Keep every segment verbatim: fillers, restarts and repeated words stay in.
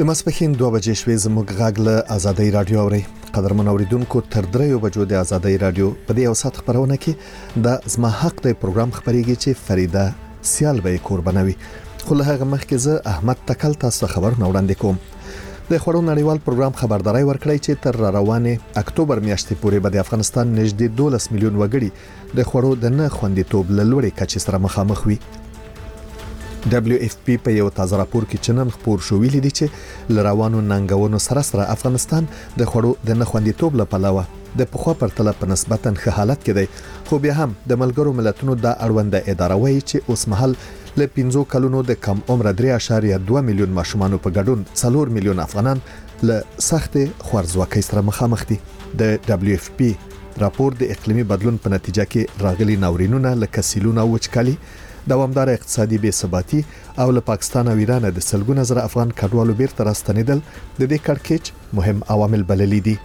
د ماسپښین دوه بجې شوې زموږ غږ له آزادۍ رادیو اوري. قدرمن اوریدونکو تر دریو بجو د آزادۍ رادیو په دې اوسات خبرونه کې د زما حق د پروګرام خبريږي چې فریده سیال به قربانوي. خو له هغه مخکې زه احمد تکل تاسو خبرونه وړاندې کوم. د خبرو نړیوال پروګرام خبرداري ورکړی چې تر روانه اکتوبر میاشتې پورې به د افغانستان نږدې دولس میلیون وګړي د خبرو د نه خوندیتوب له لوړې کچې سره مخامخ وي. دبليو اف پی په یو تازه راپور کې چنن خبر شو ویلي دي چې لروانو ننګونو سره سره افغانستان د خړو د نخوندیتوب لپاره د پخوا پرتله په نسبتا ښه حالت کې دی. خو بیا هم د ملګرو ملتونو د اړونده اداره وایي چې اوس مهال له پنځو کلونو د کم عمر درې اعشاریه دوه میلیون ماشومان په ګډون څلور میلیون افغانان له سخت خوارځواکۍ سره مخامخ دي. د دبليو اف پی راپور د اقلیمي بدلون په نتیجه کې راغلي ناورینونه لکه سیلونه او وچکالي، دوامدار اقتصادي بې ثباتي او له پاکستان او ایران د سلګونه زره افغان کډوالو بیرته راستنیدل د دې کړکېچ مهم عوامل بللي دي.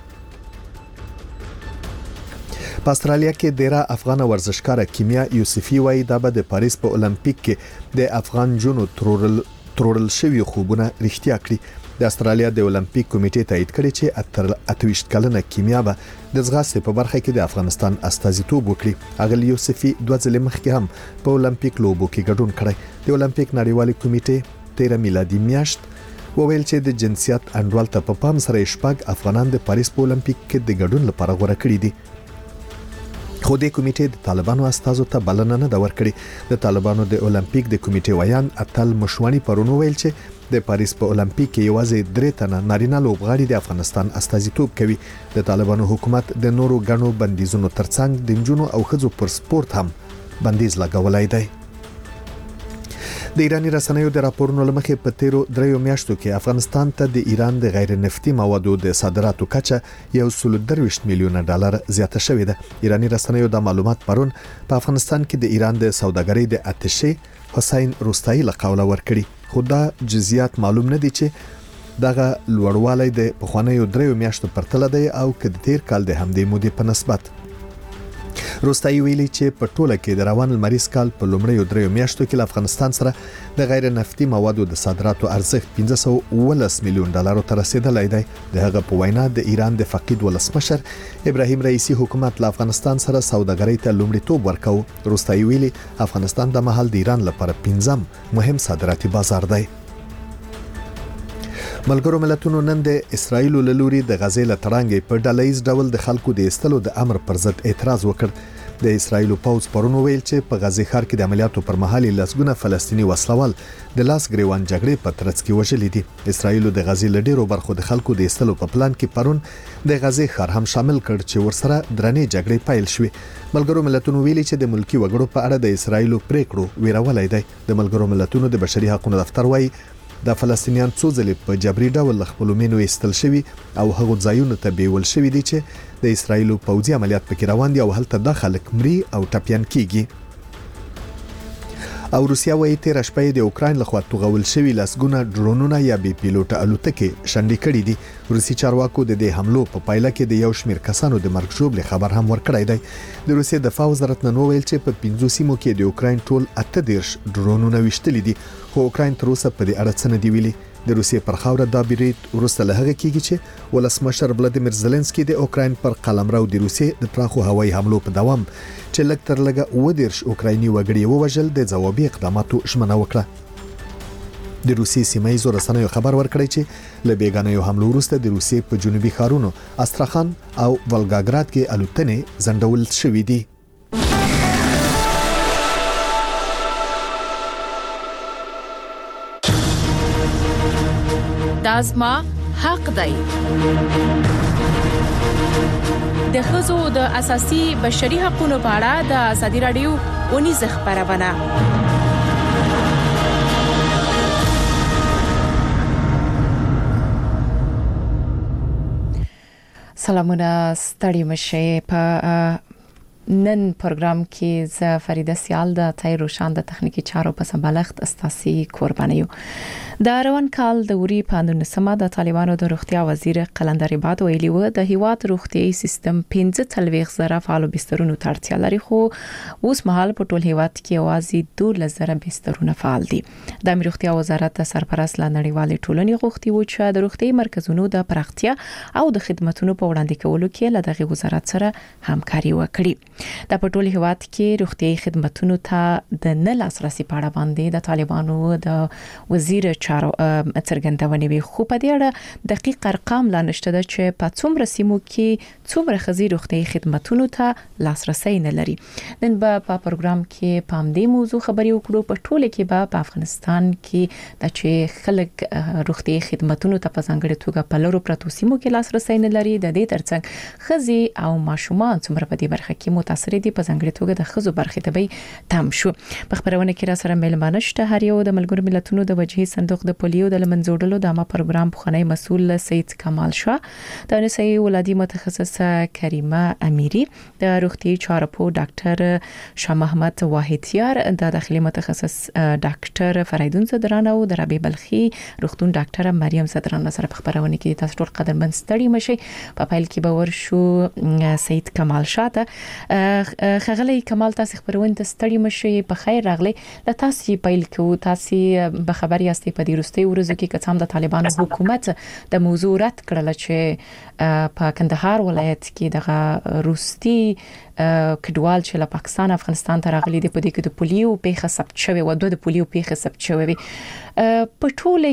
په استرالیا کې ډیره افغان ورزشکار کیمیا یوسفي وایي دا به د پاریس په اولمپیک کې د افغان جنو ترورل ترورل شوی خوبونه رښتیا کړي. د استرالیا د اولمپیک کمیټې تایید کړی چې اتویشت کلنه کیمیا به د ځغاستې په برخه کې د افغانستان استازیتوب وکړي. اغل یوسفي دوه ځله مخکې هم په اولمپیک لوبو کې ګډون کړی. د اولمپیک نړیوالې کمیټې تیره میلادي میاشت وویل چې د جنسیت انډول ته په پام سره شپږ افغانان د پاریس په اولمپیک کې د ګډون لپاره غوړه کړي دي. خو د کمیټې د طالبانو استازو ته بلنه نه ورکړي. د طالبانو د اولمپیک د کمیټې ویان اتل مشوانی پرونو ویل چې د پاریس په اولمپیک کې یوازې درې تنه نارینه لوبغاړي د افغانستان استازیتوب کوي. د طالبانو حکومت د نورو غنو بندیزونو ترڅنګ د جنونو او خځو پر سپورت هم بندیز لګولای دی. د ایرانی رسنیو د راپورونو لمخې په تیرو دریو میاشتو کې افغانستان ته د ایران د غیر نفتي موادو د صادراتو کچه یو سل درویشت میلیونه ډالر زیاته شوې ده. ایرانی رسنیو د معلومات پرون په افغانستان کې د ایران د سوداګرۍ د اتشې حسین روستایی له قوله ورکړي. خو دا جزئیات معلوم نه دي چې دغه لوړوالی د پخوانیو دریو میاشتو پرتله دی او که د تیر کال د همدې مودې په نسبت. روستایی ویلي چې په ټوله کې د روان المریز کال په لومړیو دریو میاشتو کې افغانستان سره د غیر نفتي موادو د صادراتو ارزښت پنځه سوه اوولس میلیون ډالر ته رسیدلی دی. د هغه په وینا د ایران د فقید ولسمشر ابراهیم رئیسی حکومت له افغانستان سره سوداګرۍ ته لومړیتوب ورکاو. روستایی ویلي افغانستان د مهال د ایران لپاره پنځم مهم صادراتي بازار دی. ملګرو ملتونو نن د اسرایل له لوري د غزې له تړانګې په ډلهیز ډول د خلکو د استلو د امر پر ضد اعتراض وکړ. د اسرایل پوځ پرونو ویل چې په غزې ښار کې د عملیاتو پر مهال لسګونه فلسطینی وسلوال د لاس ګریوان جګړې په ترڅ کې وژل دي. اسرایل د غزې له ډیرو برخو د خلکو د استلو په پلان کې پرون د غزې ښار هم شامل کړ چې ورسره درنې جګړې پیل شوې. ملګرو ملتونو ویلي چې د ملکی وګړو په اړه د اسرایل پریکړو ویرولای دی. د ملګرو ملتونو د بشري حقوقو دفتر وایي د فلسطینیان څو ځلې په جبري ډول خپل مینو ایستل شوی او هغه ځایونو ته بیول شوی دي چې د اسرایل پوځي عملیات پکې روان دي او هلته د خلک مري او ټپيان کیږي. او روسیا وایي تیر شپه د اوکراین لخوا توغول شوی لسګونه ډرونونه یا بي پیلوټ الوتکې شنډې کړې دي. روسي چارواکو د دې حملو په پایله کې د یو شمېر کسانو د مرګ ژوبل خبر هم ورکړی دی. د روسي دفاع وزارت نن ویل چې په پنځو سیمو کې د اوکراین ټول اته دیرش ډرونونه وشتل دي. خو اوکراین تر اوسه په دې اړه څه نه دی ویلي. د روسیې پر خاوره دا بریټ ورسته له هغه کېږي چې ولسمشر ولادیمیر زيلنسکي د اوکراین پر قلمرو د روسیې د پراخو هوایي حملو په دوام چې لږ تر لږه اوه دیرش اوکرایني وګړي ووژل د ځوابي اقداماتو ژمنه وکړه. د روسیې سیمه ییزو رسنیو خبر ورکړی چې له بیګانیو حملو وروسته د روسیې په جنوبي ښارونو استراخان او ولګاګراد کې الوتنې ځنډول شوې دي. دازما حق دی. د ښځو د اساسي بشري حقوقو په اړه د ازادي رادیو ونیز خبرونه. سلامونه ستړي مشه. په نن پروګرام کې ز فریده سیال د تای روشان د تخنیکی چارو په سمبالښت استاسي قربانیو. د روان کال د وری پاندونه سما د طالبانو د روغتیا وزیر قلندر عباد ویلي و د هیواد روغتيایي سیستم پنځه تلويخ زره فعال بسترونو ترتیا لري خو اوس مهال په ټول هیواد کې اوازي دوه زره بسترونه فعال دي د امیر روغتیا وزارت سرپرست لنړیوالې ټولنې غوښتي و چې د روغتيایي مرکزونو د پراختیا او د خدماتونو په وړاندې کولو کې له دغه وزارت سره همکاري وکړي د په ټول هیواد کې روغتيایي خدماتونو ته د نه لاسرسي په اړه باندې د طالبانو د وزیر چارو څرګندونې وي خو په دې اړه دقیق ارقام لا نشته د چې په څومره سیمو کې څومره خزي روغتيایي خدماتونو ته لاسرسي نه لري نن به په پروګرام کې پام دې موضوع خبري وکړو په ټوله کې به په افغانستان کې د چې خلک روغتيایي خدماتونو ته په ځانګړي توګه په لورو پرتو سیمو کې لاسرسي نه لري د دې ترڅنګ خزي او ماشومان څومره په دې برخه کې متاثر دي په ځانګړي توګه د خزو برخه ته به تام شو په خبرونه کې را سره ملمانه شته هر یو د ملګرو ملتونو د وجهي صندوق د پولیو د لمنځوړلو د عامه پروګرام بخنی مسؤل سید کمال شاه د نسایي ولادي متخصصه کریمه امیری د روغتي چارو په ډاکټر شاه محمد واحدیار د داخلي متخصص ډاکټر فریدون صدران او د ربیع بلخي روغتون ډاکټر مریم صدران سره په خبرونه کې تاسو ټول قدرمن ستړي مشي په پایل کې باور شو سید کمال شاه ته خغلی کمال تاسو خبرونه ته ستړي مشي په خیر راغلی د تاسو پایل کې تاسو به خبر یاستئ په دې وروستي ورځو کې کڅام د طالبانو حکومت د موضوع رد کړل چې په کندهار ولایت کې دغه روسي کډوال چې له پاکستان افغانستان ته راغلي دي په دې کې د پولیو پیښه ثبت شوې و دوه د پولیو پیښه ثبت شوې په ټوله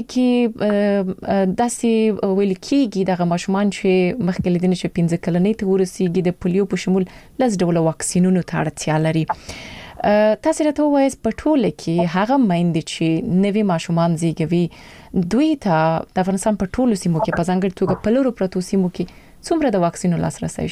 کې داسې ویل کېږي دغه ماشومان چې مخکې لیدنه چې پنځه کلنې ته ورسیږي د پولیو په شمول لږ ډول واکسینونو ته اړتیا لري تاسو راته وایي په ټوله کې هغه مایندې چې نوي ماشومان زیږوي دوی ته د افغانستان په ټولو سیمو کې په ځانګړي توګه په لورو پرتو سیمو کې څومره د واکسینو لاسرسي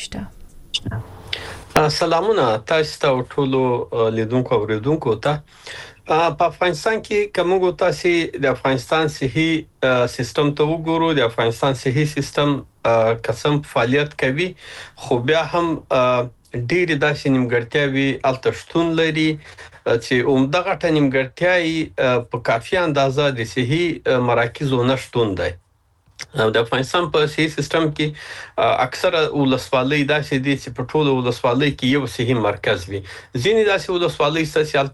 شته سلامونه تاسو ته ټولو لیدونکو او اوریدونکو ته په افغانستان کې کومو تاسو د افغانستان صحي سیستم ته وګورو د افغانستان صحي سیستم قسم فعالیت کوي خو بیا هم ډېر داسې نیمګړتیاوي التشتون لري چې عمدغه ټ نیمګړتیاي په کافي اندازه د صحي مراکزو نشټون دی د افغانستان په صحي سیستم کې اکثره ولسوالۍ داسې دي چې په ټولو ولسوالۍ کې یو صحي مرکز وي ځینې داسې ولسوالۍ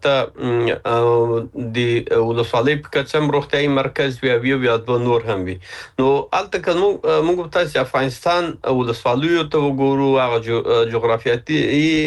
سیالته د ولسوالۍ په کچم روغتيایي مرکز وي او یو د نور هم وي نو الته کوم موږ تاسو افغانستان ولسوالیو ته وګورو هغه جغرافیاتي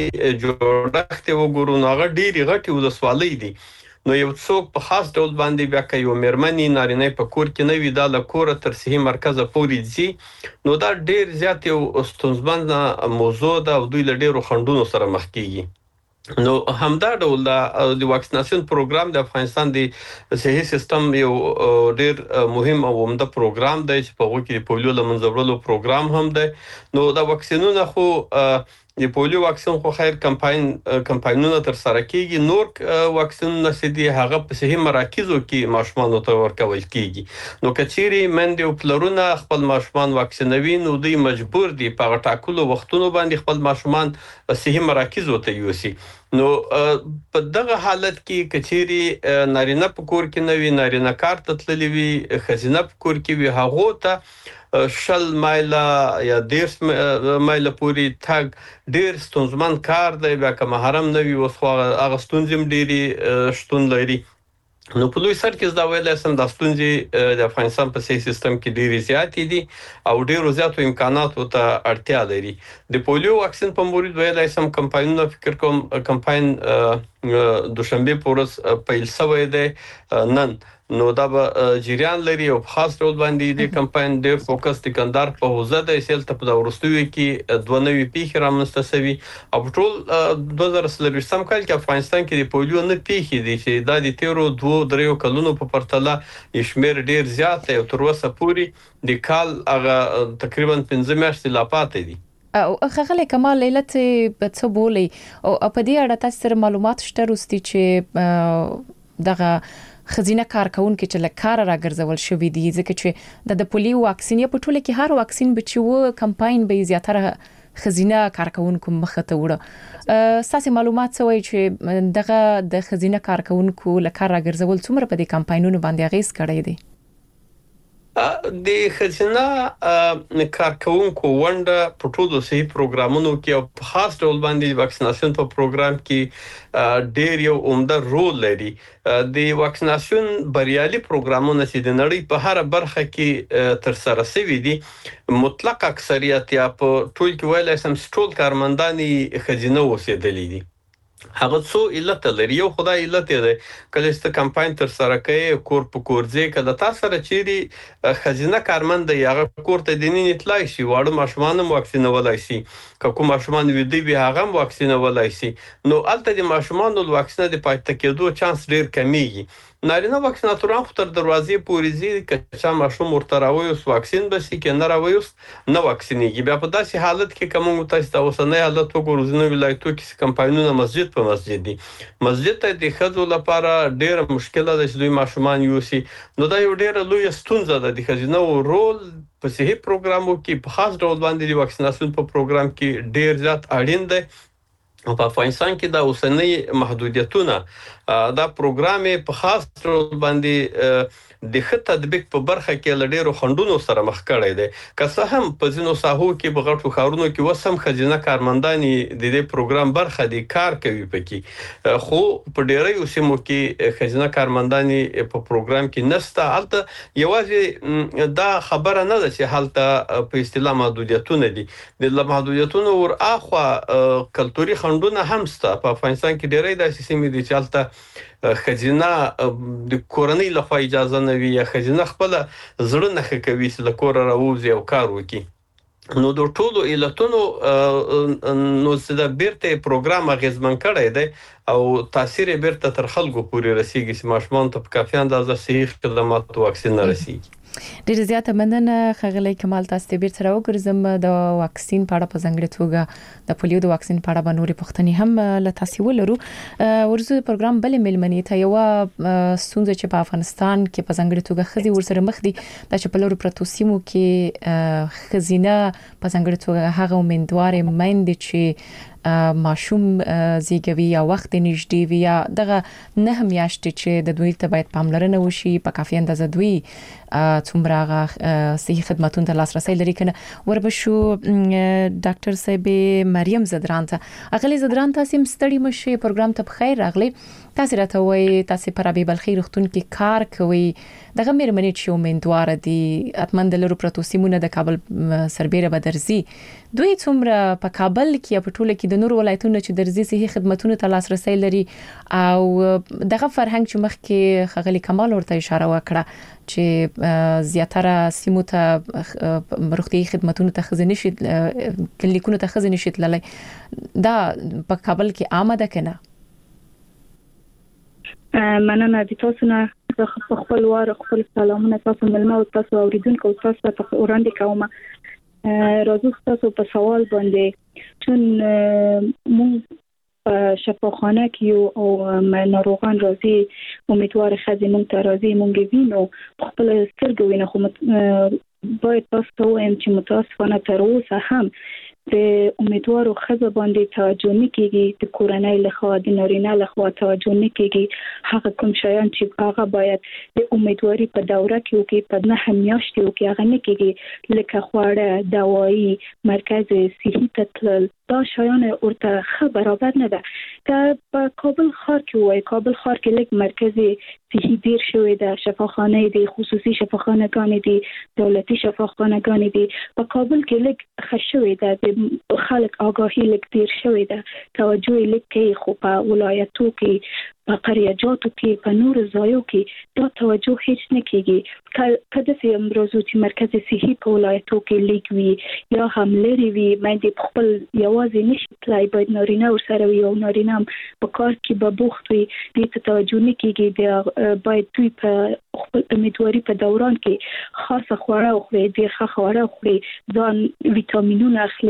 جوړښت وګورو نو هغه ډېری غټي ولسوالۍ دي نو یو څوک په خاص ډول باندې بیا کوي مېرمنې نارینه په کور کې نه وي دا له کور تر صحي مرکز پورې ځي نو دا ډېر زیات یو ستونزمن موضوع ده او دوی له ډېرو خنډونو سره مخ کیږي نو همدا ډول د واکسیناسیون پروګرام د افغانستان د صحي سیستم یو ډېر مهم او عمده پروګرام دی چې په وګړي پولیو لمنځوړلو پروګرام هم دی نو دا واکسینونه خو د پولیو واکسین خو خیر کمپاین کمپاینونه تر سره کیږي نور واکسینونه سدي هغه په صحي مراکزو کې ماشومان ته ورکول کیږي نو کچيري مند او پلرونه خپل ماشومان واکسینوي نو دوی مجبور دي په ټاکلو وختونو باندې خپل ماشومان صحي مراکزو ته یوسي نو په دغه حالت کې کچيري نارینه په کور کې نوي نارینه کار ته تللی وي خزینه په کور کې وي هغه ته شل مایله یا دیرش مایله پوری تاګ ډیر ستونزمن کار دی بیا که محرم نه وي اوس خو هغه ستونزې ډېرې شتون لري نو په لوی سر کې دا ویل سم د ستونزې د افغانستان په صحي سیستم کې ډېرې زیاتې دي او ډېرو زیاتو امکاناتو ته اړتیا لري د پولیو واکسین په مورید ویل سم کمپاینونه فکر کوم کمپاین دوشنبه پورس پیل شوی دی نن نو دا به جریان لري او خاص ډول باندې د کمپاین ډېر فوکس د کندهار په حوزه د سیل ته په ورستوي کې دوه نوي پیښې رامنځته شوي او ټول دوه زره څلوېښتم کال کې افغانستان کې د پولیو نه پیښې دي چې دا د تیرو دوه دریو کلونو په پرتله شمیر ډېر زیات او تر اوسه پورې د کال هغه تقریبا پنځه میاشتې لا پاتې دي او خغلی کمال علت په څه بولی او په دې اړه تاسو معلومات شته روستي چې دغه خزینه کارکونکو چې لکار راګرځول شوې دي ځکه چې د پولیو واکسین په ټوله کې هر واکسین به چې و کمپاین به زیاتره خزینه کارکونکو مخه ته وړه ساسي معلومات سوي چې دغه د خزینه کارکونکو لکار راګرځول څومره په دې کمپاینونو باندې غیس کړی دي د خزینه کارکونکو ونده په ټولو صحي پروګرامونو کې او په خاص ډول باندې واکسیناسیون په پروګرام کې ډېر یو عمده رول لري. د واکسیناسیون بریالي پروګرامونه چې د نړۍ په هر برخه کې تر سره شوي دي مطلق اکثریت یا په ټول کې ویلای سم ټول کارمنداني خزینه اوسېدلې دي. هغه څو علت لري. یو خدای علت دی کله چې کمپاین تر سره کوي کور په کور ځای کله تاسو سره چیرې خزینه کارمند دی هغه کور ته د نین اطلاع شي واړه ماشومان هم واکسینولای شي کوم ماشومان ویدي به هغه هم واکسینولای شي نو الته د ماشومان د واکسینه د پاتې کېدو چانس ډیر کمیږي. نارینه واکسیناتوران خو تر دروازې پورې ځي چې ماشوم ورته راويوس واکسین بسي کې نه راويوس نه واکسینېږي. بیا په داسې حالت کې کوم تاسو ته اوسنۍ حالت وګورئ نو ولایتو کې کمپاینونه مسجد په مسجد دي مسجد ته د خځو لپاره ډېر مشکله ده چې دوی ماشومان یوسي نو دا یو ډېر لوی ستونزه ده. د خزینه او رول په صحي پروګرامو کې په خاص ډول باندې د واکسیناسیون په پروګرام کې ډېر زیات اړین دی. په افغانستان کې د اوسنۍ محدودیتونه دا پروګرام په خاص ډول باندې د خط تطبیق په برخه کې لډیرو خندونو سره مخ کړی دی. که څه هم په ځینو ساحو کې په غټو ښارونو کې وسم خزینه کارمنداني د دې پروګرام برخه دي کار کوي پکې خو په ډیرو سیمو کې خزینه کارمنداني په پروګرام کې نسته. البته یوازې دا خبره نه ده چې حالت په اصطلاح محدودیتونه دي د محدودیتونو ور اخوا کلتوري خندونه هم سته. په افغانستان کې ډیرې داسې سیمې دي چې حالت خزینه د کورنۍ لخوا اجازه نه وي یا خزینه خپل زړه نه کوي چې له کور راوځي او کار وکړي. نو د ټولو علتونو نو چې د بیرته پروګرام اغیزمن کړی دی او تاثیر بیرته تر خلکو پورې رسیږي چې ماشومان ته په کافي اندازه صحي خدمات او واکسین رسیږي. ډېر زیاته مننه خغلی کمال تاسو ته بیرته راوګرځم د واکسین په اړه په ځنګړې توګه د پولیو د واکسین په اړه باندې پوښتنې هم له تاسو ولرو. ورزو پروګرام بل ملمنې ته یو ستونزه چې په افغانستان کې په ځنګړې توګه خزي ورسره مخ دي د چپلورو پروتوسیمو کې خزینه په ځنګړې توګه هغه امیدوارې مېند چې ماشوم زیږوي یا وخت نږدې وي یا دغه نه میاشتې چې د دوی ته باید پاملرنه وشي په کافي اندازه دوی څومره صحي خدماتو ته لاسرسي لري کنه. وربشو ډاکټر صاحب مریم زدران ته اغلی زدران تاسو هم ستړي مشه پروګرام ته بخیر راغلی. تاسو راته وایي تاسو پر ابي بلخي رختون کې کار کوي دغه مېرمنې چې امیدوار دي اتمن د لرو پروتوسیمونه د کابل سربېره بدرزي دوی څومره په کابل کې په ټوله کې د نور ولایتونو چې درزي صحي خدماتو ته لاسرسي لري او دغه فرهنګ چې مخ کې خغلی کمال ورته اشاره وکړه چې زیاتره سیمو ته روغتي خدماتو ته خزینه شي کلینیکونو ته خزینه شي تللی دا په کابل کې عامه ده کنه. مننه د تاسو نه خپل واره خپل سلامونه تاسو ملما او تاسو اوریدونکو تاسو ته وړاندې کوم. راځو تاسو په سوال باندې چون مونږ شفاخانه کې او ناروغان راځي امیدوار خزي مونږ ته راځي مونږ وینو خپل سترګو وینو خو باید تاسو ته وایم چې متاسفانه تر اوسه هم د امیدوارو خزه باندې توجه نه کیږي د کورنۍ لخوا د نارینه لخوا توجه نه کیږي هغه کوم شیان چې هغه باید د امیدواري په دوره کې او کې په نه میاشتې او کې هغه نه کیږي لکه خواړه دوايي مرکز صحي تتل دا شیان ورته خبر برابر نه ده. که په کابل ښار کې وای کابل ښار کې لیک مرکزي صحي ډیر شوی ده شفاخانه دي خصوصي شفاخانه‌ګان دي دولتي شفاخانه‌ګان دي په کابل کې لیک خښوي ده د خلک آگاهی لیک ډیر شوی ده توجه لیک کې خو په ولایتو کې په قریاجاتو کې په نور ځایو کې دا توجه هیڅ نه کیږي. کله چې امروز چې مرکز صحي په ولایتو کې لیک وي یا هم لري وي مې خپل یوازې نشي تلای باید نارینه ور سره وي او نارینه په کار کې به بوخت وي دې ته توجه نه کیږي د باید دوی په خپل امیدواري په دوران کې خاصه خواړه خوري ډیر ښه خواړه خوري ځان ویټامینونه اخلي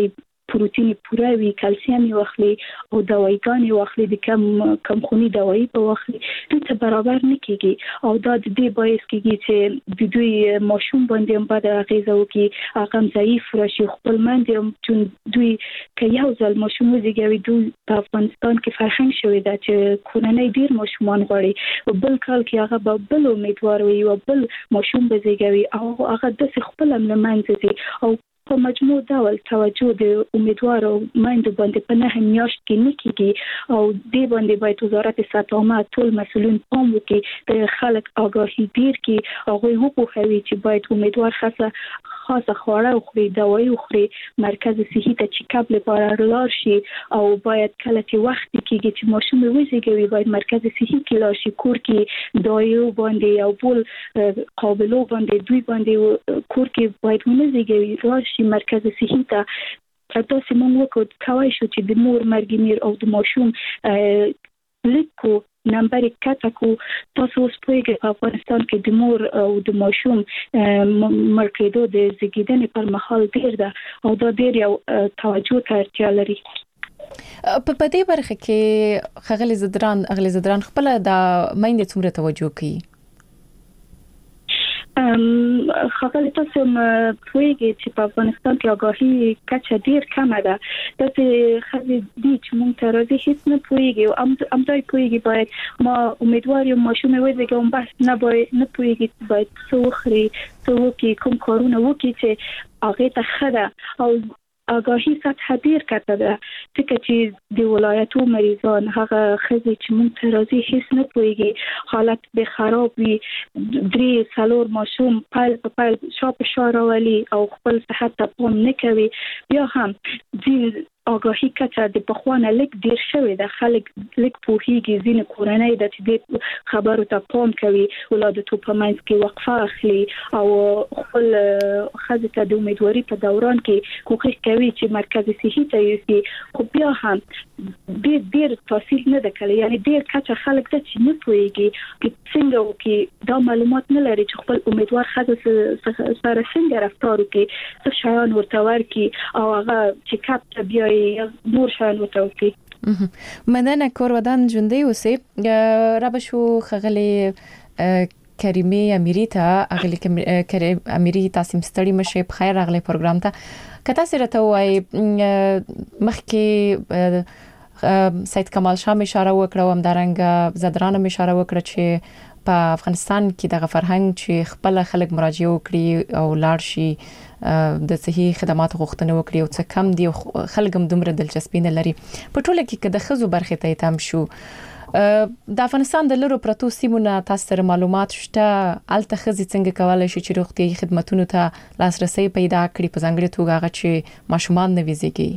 پروتین پوره وي، کلسیم واخلي او دوايګانې واخلي، د کم کم خوني دوايي په واخلي، دوی ته برابر نه کیږي او دا د دې باعث کیږي چې د دوی ماشوم باندې هم بد اغیزه وکړي، هغه ضعیف راشي، خپل منځ هم چون دوی که یو ځل ماشوم وزیږوي، دوی په افغانستان کې فرهنګ شوی دا چې کورنۍ ډیر ماشومان غواړي او بل کال کې هغه به بل امیدوار وي او بل ماشوم به زیږوي او هغه د خپل لمنځه دي او په مجموع ډول توجه د امیدوار او مایندو باندې په نه میاشت کې نه کیږي او دې باندې باید وزارت صحت عامه ټول مسؤلین پام وکړي، د خلک آگاهي ډیر کړي، هغه وپوهوي چې باید امیدوار خاصه خاصه خواړه وخوري، دوايي وخوري، مرکز صحي ته چیک اپ لپاره لاړ شي او باید کله چې وخت کېږي چې ماشوم وزیږوي باید مرکز صحي کې لاړ شي، کور کې دوايي باندې او بل قابلو باندې دوی باندې کور کې باید ونزیږوي، لاړ شي مرکز صحي ته. تاسو موږ وکړو کوي شو چې د مور مرګ میر او د ماشوم لیکو نمبر کټکو. تاسو اوس په افغانستان کې د مور او د ماشوم مرکزو د زیږیدنې پر مهال ډیر ده او دا ډیر یو توجه ته اړتیا لري. په پدې برخه کې خغل زدران اغل زدران خپل د مینې څومره توجه کوي؟ ام خپل تاسو پوهیږئ چې په افغانستان کې آگاهي کچه ډیر کمه ده، تاسو خزي دي چې مونږ ته راځي هیڅ نه پوهیږي او ام ام دای پوهیږي باید ما امیدوار یم ماشوم وزیږوم، بس نه باید نه پوهیږي باید څه وخوري، څه وکړي، کوم کارونه وکړي چې هغه ته خره او آگاهی سطح ډیر کته ده، ځکه چې د ولایتو مریضان هغه خزي چې مونږ ته راځي هیڅ نه پوهیږي، حالت به خراب وي، درې څلور ماشوم پایل په پایل شاپ شاروالي او خپل صحت ته پام نه کوي. بیا هم د آگاهی کچه د بخوانه لیک ډیر شوی ده، خلک لیک پوهیږي، ځینې کورنۍ د دې خبرو ته پام کوي، ولادتو په منځ کې وقفه اخلي او خپل خزي ته د امیدواري په دوران کې کوښښ کوي چې مرکز صحي ته یوسي. خو بیا هم ډیر ډیر تفصیل نه ده کړی، یعنی ډیر کچه خلک د چې نه پوهیږي چې څنګه وکړي، دا معلومات نه لري چې خپل امیدوار خزي سره څنګه رفتار وکړي، څه شیان ورته ورکړي او هغه چې کاپ ته بیا نور شان وتوقي. مننه کور ودان ژوندۍ اوسې. را بشو خغلی کریمه امیری ته اغلی کریم امیری تاسو ستړي مشه په خیر اغلی پروګرام ته کته سره ته وای مخکې سید کمال شاه اشاره وکړه هم دارنګ زدران اشاره وکړه چې په افغانستان کې د فرهنګ چې خپل خلک مراجعه وکړي او لاړ شي د صحي خدماتو غوښتنه وکړي او څه کم دي خلک هم دومره دلچسپي نه لري په ټوله کې که د خزو برخه ته تام شو. د افغانستان د لرو پرتو سیمونه تاسو سره معلومات شته الته خزي څنګه کولای شي چې روغتيایي خدماتونو ته لاسرسي پیدا کړي په ځانګړي توګه هغه چې ماشومان نه ویزيږي؟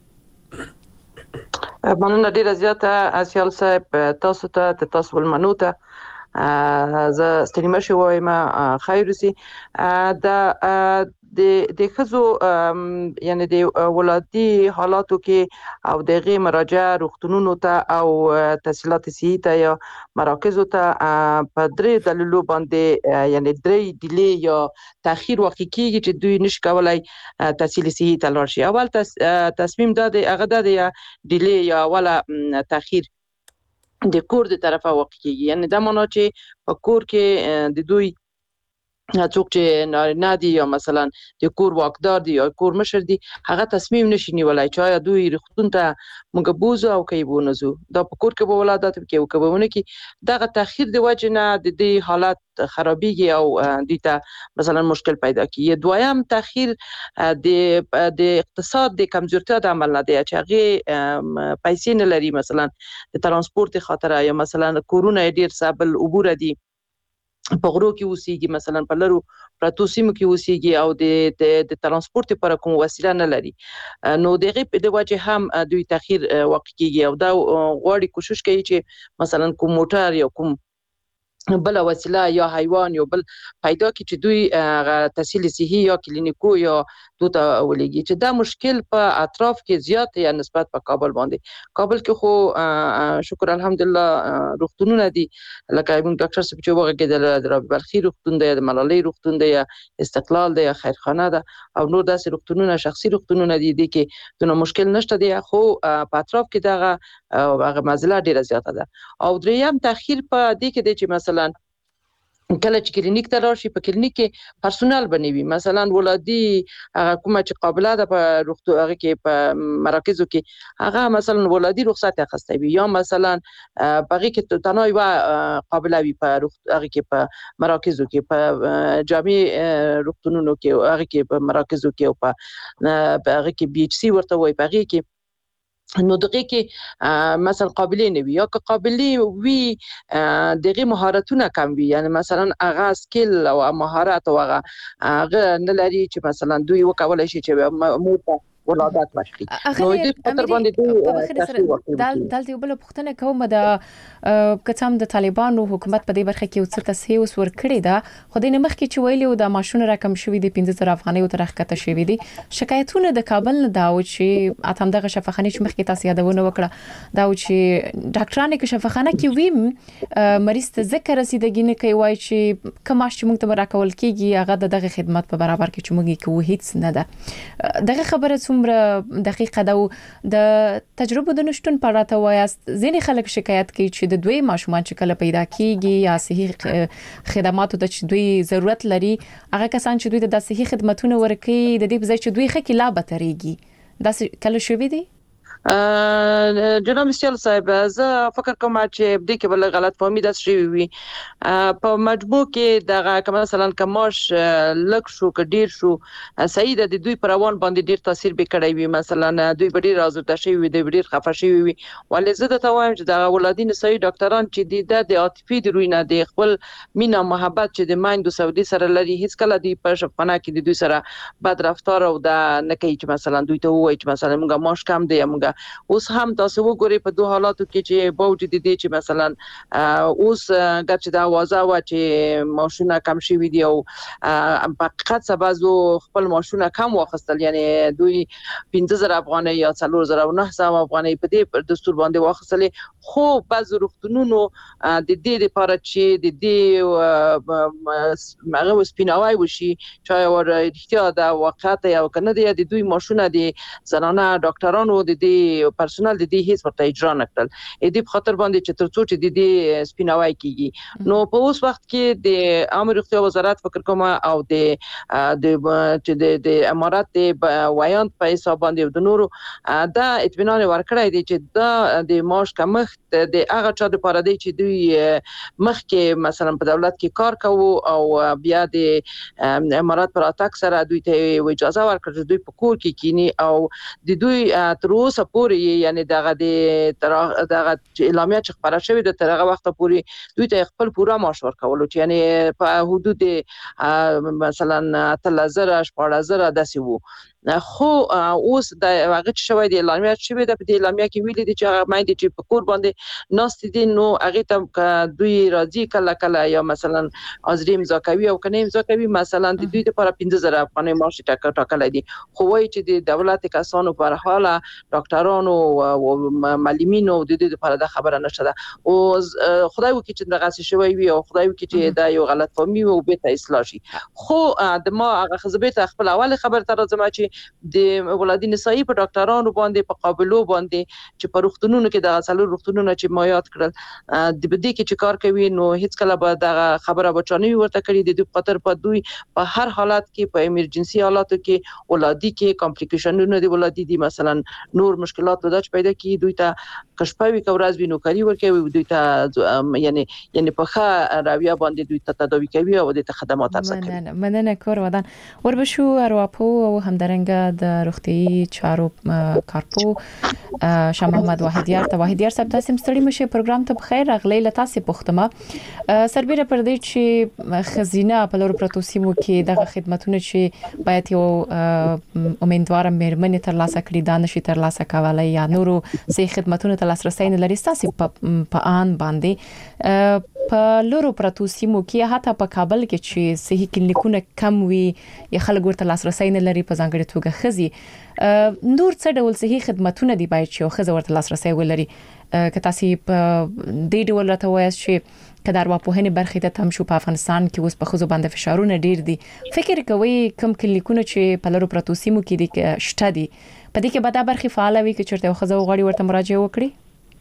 مننه ډیره زیاته اسیال صاحب، تاسو ته تاسو ولمنو ته ز ستنیمه شو وایم خیرسي د د د خزو یعنی د ولادي حالاتو کې او دغه مراجعه روغتونونو ته او تحصیلات صحي ته یا مراکزو ته په درې دلیلو باندې یعنی درې ډیلی یا تاخير واقع کیږي چې دوی نش کولای تحصیل صحي ته لاړ شي. اول تصمیم دا دی هغه د ډیلی یا ولا تاخير د کور د طرفه واقع کیږي، یعنی دا معنی چې په کور کې د دوی څوک چې نارینه دي یا مثلا د کور واکدار دي یا کور مشر دي هغه تصمیم نشي نیولای چې آیا دوی رختون ته موږ بوزو او کوي بونزو دا په کور کې به ولادت کې او کوونه کې دغه تاخير د وجه نه د دې حالت خرابيږي او د ته مثلا مشکل پیدا کیږي. دویم تاخير د د اقتصاد د کمزورتیا د عمل نه دی چې هغه پیسې نه لري، مثلا د ترانسپورت خاطر یا مثلا کورونه ډیر سابل عبور دي په غرو کې وسیږي، مثلا په لرو پراتو سیمو کې وسیږي او د د ترانسپورت لپاره کوم وسیله نه لري، نو دغه په وجه هم دوی تاخير واقع کیږي او دا غواړي کوشش کوي چې مثلا کوم موټر یا کوم بل وسیله یا حیوان یا بل پیدا کی چې دوی تحصیل صحي یا کلینیکو یا دوته ولګي چې دا مشکل په اطراف کې زیات یا نسبت په کابل باندې کابل کې خو شکر الحمدلله روغتونونه دي لکه موږ ډاکټر صاحب چې وګورئ د بلخي روغتون دی د ملالۍ روغتون دی استقلال دی خیرخانه ده او نور داسې روغتونونه شخصي روغتونونه دي د کې دونه مشکل نشته دی خو په اطراف کې دغه هغه مزله ډیره زیاته ده او دریم تاخير په دې کې دی چې مثلا کله چې کلینیک ته راشي په کلینیک کې پرسونل بنوي مثلا ولادي کومه چې قابله ده په روغتون هغه کې په مراکزو کې هغه مثلا ولادي رخصت اخیسته وي یا مثلا بغي کې تنوي وا قابله وي په هغه کې په مراکزو کې په جامع روغتونونو کې هغه کې په مراکزو کې او په هغه کې بي ایچ سي ورته وي په هغه کې نو دغه کې مثلا قابلیت نه وي یا که قابلیت وي دغه مهارتونه کم وي یعنی مثلا هغه سکیل او مهارت او هغه هغه نه لري چې مثلا دوی وکولای شي چې مو ولادت مشکل نو دې خطر باندې دوی دلته یو بل پښتنه کومه د کڅام د طالبانو حکومت په دې برخه کې وڅ تصحیح وسور کړی دا خو د نمخ کې چویلو د ماشون رقم شوې د پنځه زره افغانۍ او ترخکته شوې دي شکایتونه د کابل نه داو چې اتم دغه شفاخانه چې مخ کې تاسو یادونه وکړه دا چې ډاکټرانه کې شفاخانه کې ویم مریض ته ذکر رسیدګی نه کوي وای چې کماش چې موږ ته راکول کیږي هغه دغه خدمات په برابر کې چې موږ کوو هیڅ نه ده دغه خبره څومره دقیقه ده د تجربه د نشټون په اړه وایست ځینې خلک شکایت کوي چې د دوی ماشومان چې کله پیدا کیږي یا صحي خدماتو ته چې دوی ضرورت لري هغه کسان چې دوی د صحي خدماتونو ورکوي د دې په ځای چې دوی خکې لا بتريږي دا کله شوې دي جناب مستیل صاحب زه فکر کوم چې دې کې بل غلط فهمي داس شي وي په مجموع کې دغه کوم مثلا کماش لک شو ک ډیر شو سعید د دوی پروان باندې ډیر تاثیر به کړی وي مثلا دوی ډیر راځي شي وي د ډیر خفه شي وي ولې زه د توایم چې د ولادین صحیح ډاکټران چې د عاطفي دروینه د خپل مینا محبت چې د مایندو سعودي سره لري هیڅ کله دی په شپنه کې د دوی سره بد رفتار او د نکي چې مثلا دوی ته وایي چې مثلا موږ ماش کم دی موږ اوس هم تاسو وګورئ په دوه حالاتو کې چې باوجود دي چې مثلا اوس ګرځي دا وازه وا چې ماشونه کم شي وي او په حقیقت سبازو خپل ماشونه کم واخستل یعنی دوی پنځه زره افغانۍ یا څلور زره او نه سوه افغانۍ په دې دستور باندې واخستل خو بعض روغتونونو د دې لپاره چې د دې هغه سپیناوي وشي چې ور احتیاط دا واقعیت یا کنه د دوی ماشونه د زنانه ډاکټرانو د دې پرسونل د دې هیڅ ورته اجرا نکړل اې دې په خاطر باندې چې ترڅو چې د دې سپیناوي کیږي نو په اوس وخت کې د عامه روغتیا وزارت فکر کوم او د د چې د امارات د وایانت په حساب باندې د نورو دا اطمینان ورکړی دی چې دا د ماش کمښت د هغه چا د لپاره دی چې دوی مخکې مثلا په دولت کې کار کوي او بیا د امارات پر اتاک سره دوی ته اجازه ورکړه چې دوی په کور کې کینی او د دوی تر اوسه پورې یعنی دغه د دغه اعلامیه چې خبره شوې د ترغه وخت پورې دوی ته خپل پورا معاش ورکول چې یعنی په حدود مثلا ثلاث زره شپږ زره داسې وو خو اوس د هغه شوی د اعلامیه شوی د په اعلامیه کې ویل دي چې هغه مایند چې په کور باندې ناست دي نو هغه ته دوی راځي کله کله یا مثلا ازریم زاکوي او کنه زاکوي مثلا د دوی لپاره پنځه زره افغانۍ معاش ټاکل ټاکل دي خو وایي چې د دولت کسانو پر حاله ډاکټرانو او معلمینو د دې لپاره د خبره نشته ده او خدای وکړي چې دغه شوی وي او خدای وکړي چې دا یو غلط فهمي او به ته اصلاح شي خو د ما هغه خزبه خپل اول خبر تر زما چې د ولادین صحیح په ډاکټرانو باندې په قابلو باندې چې په روغتونونو کې د غسلو روغتونونو چې ما یاد کړل د بده کې چې کار کوي نو هیڅ کله به د خبره بچانه ورته کړی د دې خاطر په دوی په هر حالت کې په ایمرجنسي حالاتو کې ولادي کې کمپلیکیشنونه دی ولادي دي مثلا نور مشکلات د پیدا کی دوی ته کشپوي کورز وینو کوي ورکوي دوی ته یعنی یعنی په ښه راویا باندې دوی ته تداوی کوي او د خدمات ارزښت مننه مننه کور ودان وربشو ارواپو او همدارنګ د روغتي چارو کارپو شاه محمد واحدیار ته واحدیار صاحب تاسو مستړي مشه پروګرام ته بخیر اغلی لتا سي پختمه سربېره پر دې چې خزینه په لور پروتو سیمو کې دغه خدماتونه چې باید یو امیدوار مېرمنې تر لاسه کړي دانشي تر لاسه کولای یا نورو سي خدماتونه تر لاسرسي نه لري تاسو په ان باندې په لورو پرتو سیمو کې حتی په کابل کې چې صحي کلینیکونه کم وي یا خلک ورته لاسرسي نه لري په ځانګړي توګه خزي نور څه ډول صحي خدماتونه دی باید چې خزه ورته لاسرسي ولري که تاسو په دې ډول راته وایي چې کدار واپوهنې برخې ته تم شو په افغانستان کې اوس په خزو باندې فشارونه ډیر دي فکر کوي کم کلینیکونه چې په لورو پرتو سیمو کې دي شته دي په دې کې به دا برخې فعال وي چې چرته خزه وغړي ورته مراجعه وکړي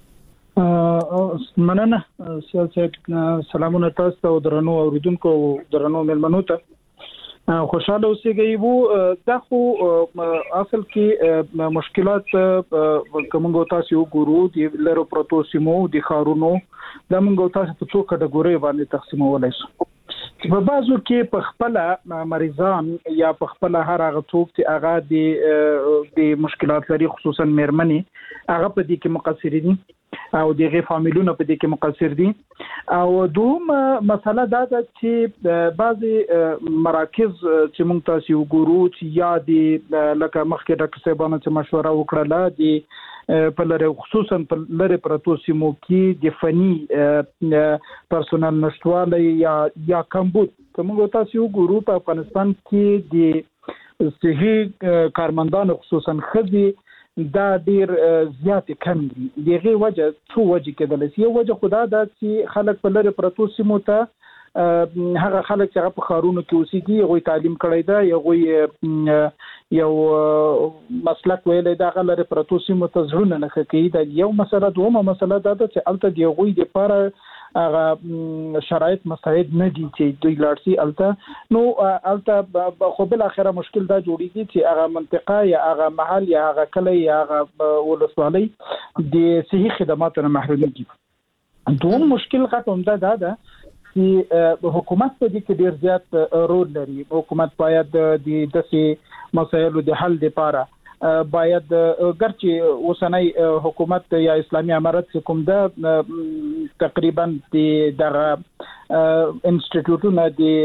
مننه سیاست سلامونه تاسو ته درنو اوریدونکو درنو ملمنو ته خوشاله اوسئ وو دا خو اصل کې مشکلات کومو تاسو ګورو د لرو پروتو سیمو د خارونو د موږ تاسو په څو کټګوري باندې تقسیمولای شو په بازو کې په خپل مریضان یا په خپل هر هغه څوک چې هغه د د مشکلات لري خصوصا مېرمنې هغه په دې کې مقصر دي او دغه فامیلونو په دې کې مقصر دي او دوم مسله دا ده چې بعضي مراکز چې موږ تاسو وګورو چې یا د لکه مخکې ډاکټر صاحبانو چې مشوره وکړه دي په لاره خصوصا په لاره پروتو سیمو کې د فني پرسونل نشټواله یا یا کمبود کومه تاسو وګورو په افغانستان کې د صحي کارمندانو خصوصا خدي دا ډیر زیات کم دي دغه وجه څو وجه کېدل شي یو وجه خدا دا چې خلک په لاره پروتو سیمو ته هغه خلک چې په خارونو کې اوسېږي غوي تعلیم کړی دا یو غوي یو مسلک ویلې دا غلره پروتو سیمو ته ځړونه نه کوي دا یو مسله دومره مسله دا چې الته دی غوي د لپاره هغه شرایط مساعد نه دي چې دوی لارسي الته نو الته خو بل اخره مشکل دا جوړیږي چې هغه منطقه یا هغه محل یا هغه کلی یا هغه ولسوالۍ د صحي خدماتو نه محروم دي دوم مشکل ختم ده دا ده چې حکومت په دې کې ډیر زیات رول لري حکومت باید د داسې مسایلو د حل لپاره باید ګرچې اوسنۍ حکومت یا اسلامي امارت کوم ده تقریبا دغه انسټیټیوټونه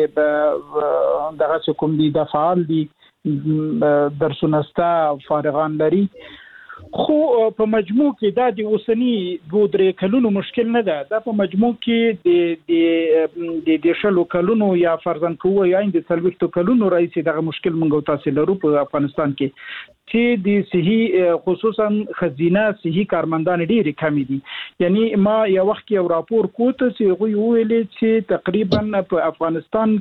د دغه کوم دي د فعال دي درسونه ستا فارغان لري خو په مجموع کې دا د اوسنی دوه درې کلونو مشکل نه ده دا په مجموع کې د د د شلو کلونو یا فرضاً کوه یا د څلوېښتو کلونو رئیس دغه مشکل مونږ تاسو لرو په افغانستان کې چې د صحي خصوصا خزینه صحي کارمندان ډېر کم دي یعنی ما یو وخت یو راپور کوته چې غوي ویلي چې تقریبا په افغانستان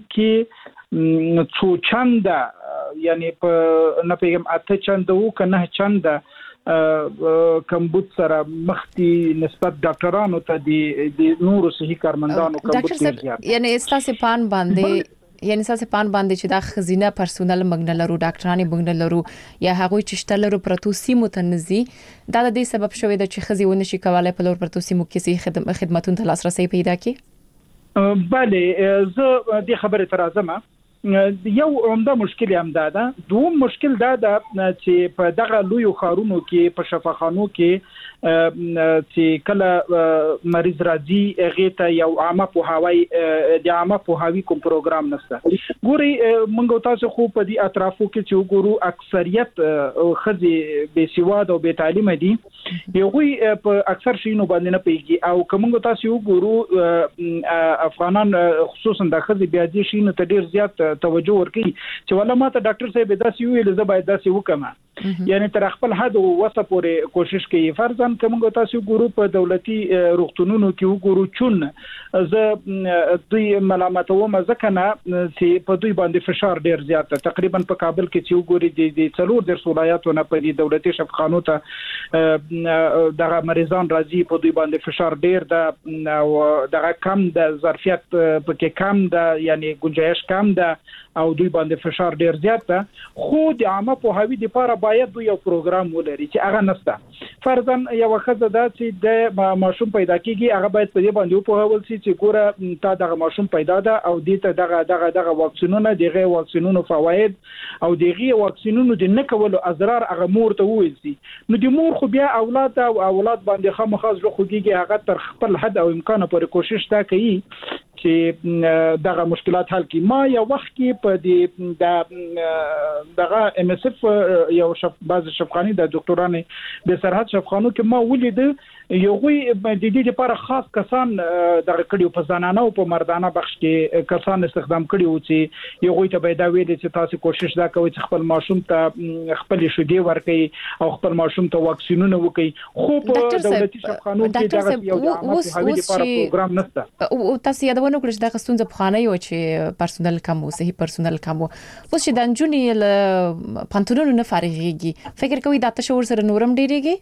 کې څو چنده یعنی په نه پیغام اته چنده وو کنه چنده کمبود سره مختی نسبت ډاکټرانو ته د نورو صحي کارمندانو کمبود زیات یعنی استاسه پان باندې یعنی اساسه پان باندې چې د خزینه پرسونل مګنل لرو ډاکټرانو مګنل لرو یا هغه چې شتلرو پرتو سیمو تنزي دا د دې سبب شوی د چې خزي ونشي کولای په لور پرتو سیمو کې صحي خدماتونو ته لاسرسي پیدا کړي بله زه د خبره ترازمه یو عمده مشکل هم دا ده دوم مشکل دا ده چې په دغه لوی خارونو کې په شفاخانو کې چې کله مریض راځي هغه ته یو عامه پوهاوی د عامه پوهاوی کوم پروګرام نشته ګوري موږ تاسو خو په دې اطرافو کې چې ګورو اکثریت خزي بې سواد او بې تعلیم دي یوه په اکثر شینو باندې نه پیږي او کوم تاسو ګورو افغانان خصوصا د خزي بیا دي شینو ته ډیر زیات توجه ورکړي چې ولا ما ته ډاکټر صاحب داسې ویل زه باید داسې وکم یعنی تر خپل حد وسه پورې کوشش کوي فرضاً کوم تاسو ګورو په دولتي روغتونونو کې وګورو چون زه دوی ملامتوم ځکه نه چې په دوی باندې فشار ډیر زیات تقریبا په کابل کې چې وګوري د څلور د ولایتونو په دې دولتي شفاخانو ته دغه مریضان راځي په دوی باندې فشار ډیر ده او دغه کم د ظرفیت پکې کم ده یعنی گنجائش کم ده او دوی باندې فشار ډیر زیات ده خو د عامه پوهاوی لپاره باید دوی یو پروګرام ولري چې هغه نسته فرضاً یو خزه ده چې د ماشوم پیدا کیږي هغه باید په دې باندې پوهول شي چې ګوره تا دغه ماشوم پیدا ده او دې ته دغه دغه دغه واکسینونه دغه واکسینونو فواید او دغه واکسینونو د نه کولو اضرار هغه مور ته وویل شي نو د مور خو بیا اولاد او اولاد باندې خامخاز لو خوږي هغه تر خپل حد او امکان پورې کوشش تا کوي چې دغه مشکلات حل کړي. ما یو وخت کې په دې د دغه ام اس اف یو شف باز شفخاني د ډاکټرانو د سرحد شفخانو کې ما ولید یو غوي د دې لپاره خاص کسان دغه کډیو په زنانه او په مردانه بخش کې کسان استخدام کړي و چې یو غوي ته پیدا ویل چې تاسو کوشش دا کوئ چې خپل ماشوم ته خپل شودي ورکړي او خپل ماشوم ته واکسینونه وکړي. خو په دولتي شفخانو کې دغه یو د عامه پوهاوي لپاره پروګرام نشته. او تاسو یادونه کړئ چې د ستونزې په خانه یو چې پرسونل کم او صحي پرسونل کم او اوس چې د انجونی له پانتونونو نه فارغيږي فکر کوي دا تشور سره نورم ډیریږي؟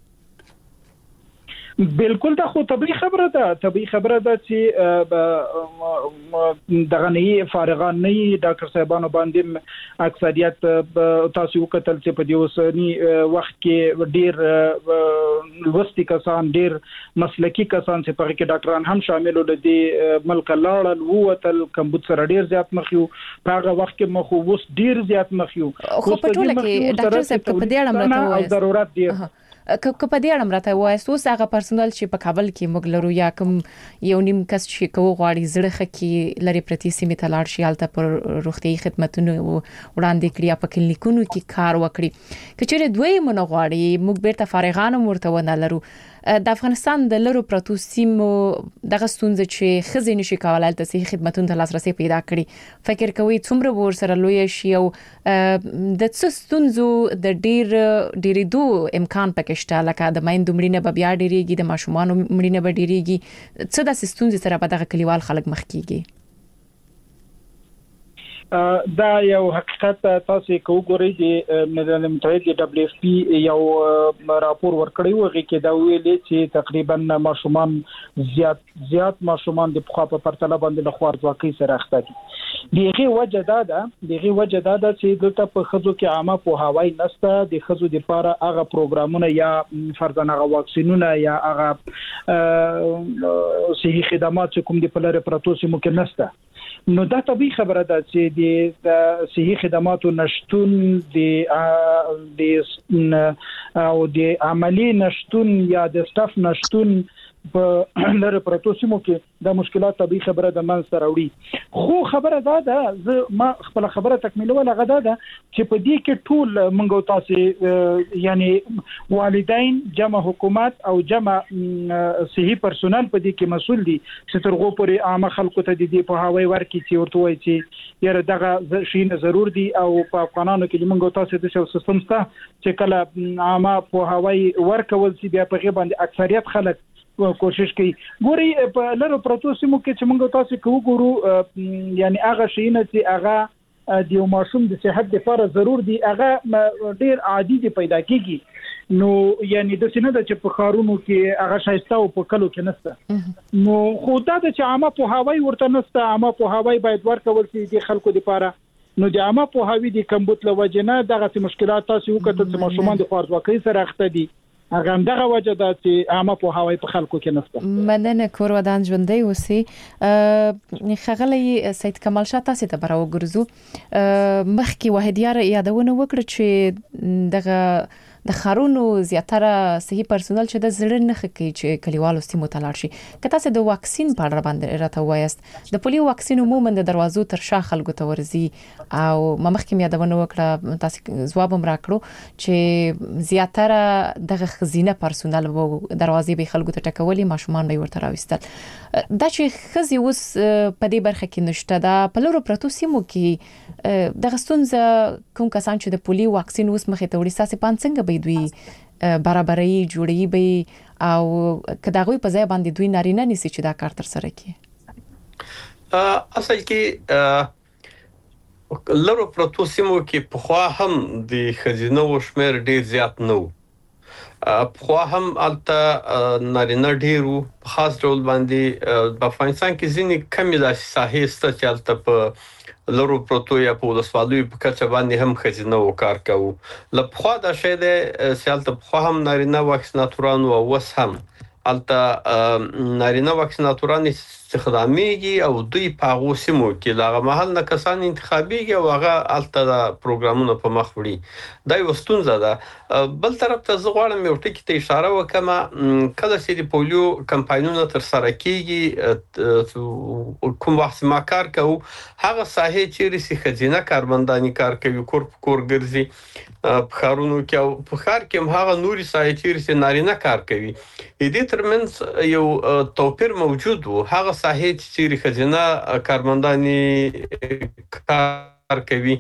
بالکل دا خو طبيعي خبره ده طبيعي خبره ده چې دغه نه فارغان نه ډاکټر صاحبانو باندې اکثریت تاسو وکتل چې په دې اوسنی وخت کې ډیر لوستي کسان ډیر مسلکی کسان چې په کې ډاکټران هم شامل ول دي ملک لاړل ووتل کمبود سره ډیر زیات مخیو په هغه وخت کې مخ ووس ډیر زیات مخیو. خو په ټوله کې ډاکټر صاحب په دې اړه مرته ضرورت دی که په دې اړه مرته وایي اوس هغه پرسونل چې په کابل کې موږ لرو یا کوم یو نیم کس چې کوو غواړي زړه خکې لري پرتی سیمه ته لاړ شي حالت پر روغتي خدماتونو وړاندې کړی په کلینیکونو کې کار وکړي. کچېره دوی مونږ غواړي موږ بیرته فارغانو مرته ونه لرو. د افغانستان د لرو پروتو سیمو دغه ستونزې چې خزینه شي کولای ته صحي خدماتونو ته لاسرسي پیدا کړي فکر کوي څومره ور سره لوی شي او د څه ستونزو د ډیر ډیریدو امکان پکې شته لکه د مایندو مړینه به بیا ډیریږي د ماشومان مړینه به ډیریږي څه د ستونزې سره په دغه کلیوال خلک مخ کیږي؟ دا یو حقیقت تاسو کو ګورئ چې ملل متحد د دبليو اف پی یو راپور ورکړی و چې دا ویلي چې تقریبا ماشومان زیات زیات ماشومان د پخوا په پرتله باندې له خوارځواکۍ سره اخته دي. دغه وجه دا ده دغه وجه دا ده چې دلته په خزو کې عامه پوهاوی نشته. د خزو لپاره هغه پروګرامونه یا فرضاً هغه واکسینونه یا هغه صحي خدمات چې کوم د پلار پروتو سیمو کې نشته. نو دا طبيعي خبره ده چې د صحي خدماتو نشټون د د او د عملی نشټون یا د سټاف نشټون په لره پروتو سیمو کې د مشکلات طبيعي خبره د من سره وړي. خو خبره دا ده زه ما خپل خبره تکمیلوله غدا ده چې په دې کې ټول منغو تاسو یعنی والدین جمع حکومت او جمع صحي پرسونل په دې کې مسول دي چې ترغو پورې عامه خلکو ته د دې په هواي ورکی چې ورته وایي چې یره دغه شي ضرور دي او په افغانانو کې منغو تاسو د سیستم سره چې کله عامه په هواي ورکول سي بیا په غیبه باندې اکثریت خلک کوشش کوي. ګوري په لرو پروتو سیمو کې چې موږ تاسو کوو ګورو یعنی هغه شي نه چې هغه د یو ماشوم د صحت لپاره ضرور دي هغه ډیر عادي دي پیدا کیږي. نو یعنی د سینې د چې په خارونو کې هغه شایسته او په کلو کې نشته. نو خو دا چې عامه په هواي ورته نشته عامه په هواي باید ورکول شي د خلکو لپاره. نو د عامه په هواي د کمبود لوجنه دغه مشکلات تاسو وکړه چې ماشومان د خوارځواکۍ سره اخته دي. هغه همدغه وجه ده چې عامه په هواي په خلکو کې نشته. مننه کور ودان ژوندۍ اوسې. خغلی سید کمال شاه تاسو ته براو ګرځو مخکې وحیدیار یادونه وکړه چې دغه د خارونو زیاتره صحي پرسونل چې د زړه نه خکې چې کلیوالو سیمو ته لاړ شي. که تاسو د واکسین په اړه باندې راته وایاست د پولیو واکسین عموما د دروازو تر شا خلکو ته ورزي او مخکې یادونه وکړه تاسو ځواب هم راکړو چې زیاتره دغه خزینه پرسونل وو دروازې به خلکو ته ټکولي ماشومان به ورته راوستل. دا چې خزي اوس په دې برخه کې نشته دا په لورو پروتو سیمو کې دغه ستونزه کوم کسان چې د پولیو واکسین اوس مخې ته وړي ساسي پان څنګه به دوی برابرۍ جوړي به او کداغوی په ځای باندې دوی نارینه نسی چې دا کار تر سره کوي. اصل کې لرو پروتو سیمو کې په خوا هم د خزینه وشمیر ډیر زیات نه وو. په هم الته نارینه ډیرو په خاص ډول باندې په افغانستان کې ځینې کمی د ساحې ست چې الته په لرو پروتو یا په ولسوالۍ په کچه باندې هم خزینه وکړ کوو. لپاره دا شی د سیالت په هم نارینه واکسیناتورانو او وس هم الته نارینه واکسیناتوران استخداميږي او دوی په هغه سیمو کې لاغه محل نه کسان انتخابيږي او هغه الته پروګرامونه په مخ وړي دا یو ستونزه ده. بل طرف ته زه غواړم یو ټکی ته اشاره وکم کله چې د پولیو کمپاینونه تر سره کیږي کوم وخت ما کار کوي هغه ساحه چې رسي خزینه کارمندانی کار کوي کور کور ګرځي په خارونو کې او په خار کې هغه نوري ساحه چې رسي نارینه کار کوي. دې ترمنځ یو توپیر موجود وو. هغه ساحه چې خزینه کارمندانی کار کوي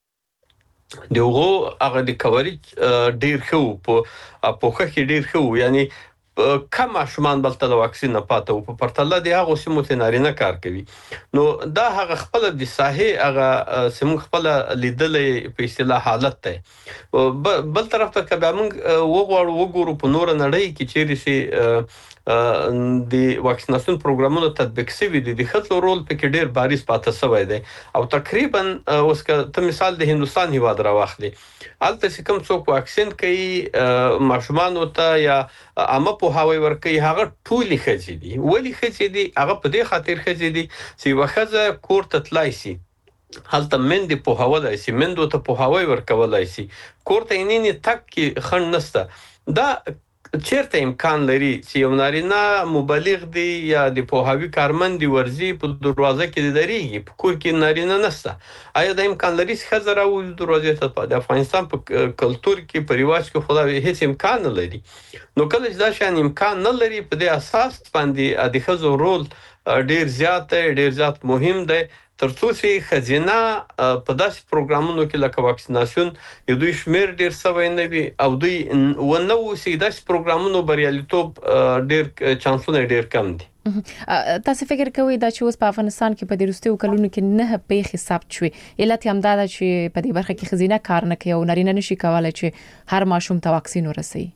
دغه هغه د کوریج ډیر خو په پوخه کې ډیر خو یعنی کم شومان بلته د واکسین نه پاتو په پرتله د هغه سیمو ته نارینه کار کوي. نو دا هغه خپل د ساحه هغه سیمو خپل لیدلې په اصطلاح حالت ته بل طرف ته کبه موږ وګورو وګورو په نور نړۍ کې چیرې سي د واکسیناسیون پروګرامونو تطبیق شوی دي د خپل رول په کې ډیر بارز پاتې شوی دی او تقریبا اوس که مثال د هندستان هیواد راوخلي الته چې کوم څوک واکسین کوي ماشومان ته یا عامه په هواي ورکي هغه ټولي خځې دي ولي خځې دي هغه په دې خاطر خځې دي چې وخزه کور ته تلای شي هلته مندي په هوای شي مندو ته په هواي ورکولای شي کور ته نینی تک کې خند نسته دا چیرته امکان لري چې یو نارینه مبلغ دی یا د پوهاوی کارمند ورزي په دروازه کې درېږي په کور کې نارینه نشته آیا د امکان لري چې خزر او دروازه ته د افغانستان په کلچر کې په ریواج کې خدای هیڅ امکان نه لري. نو کله چې دا شان امکان نه لري په دې اساس باندې د خزر رول ډیر زیات ډیر زیات مهم دی ترڅو چې خزینه په داسې پروګرامونو کې لکه واکسیناسیون یو دوی شمیر ډیر سوي نه وي او دوی ونه وسی داسې پروګرامونو بریالیتوب ډیر چانسونه ډیر کم دي. تاسو فکر کوئ دا چې اوس په افغانستان کې په دې وروستیو کلونو کې نه پیښې ثبت شوې علت هم دا ده چې په دې برخه کې خزینه کار نه کوي او نارینه نشي کولای چې هر ماشوم ته واکسین ورسوي.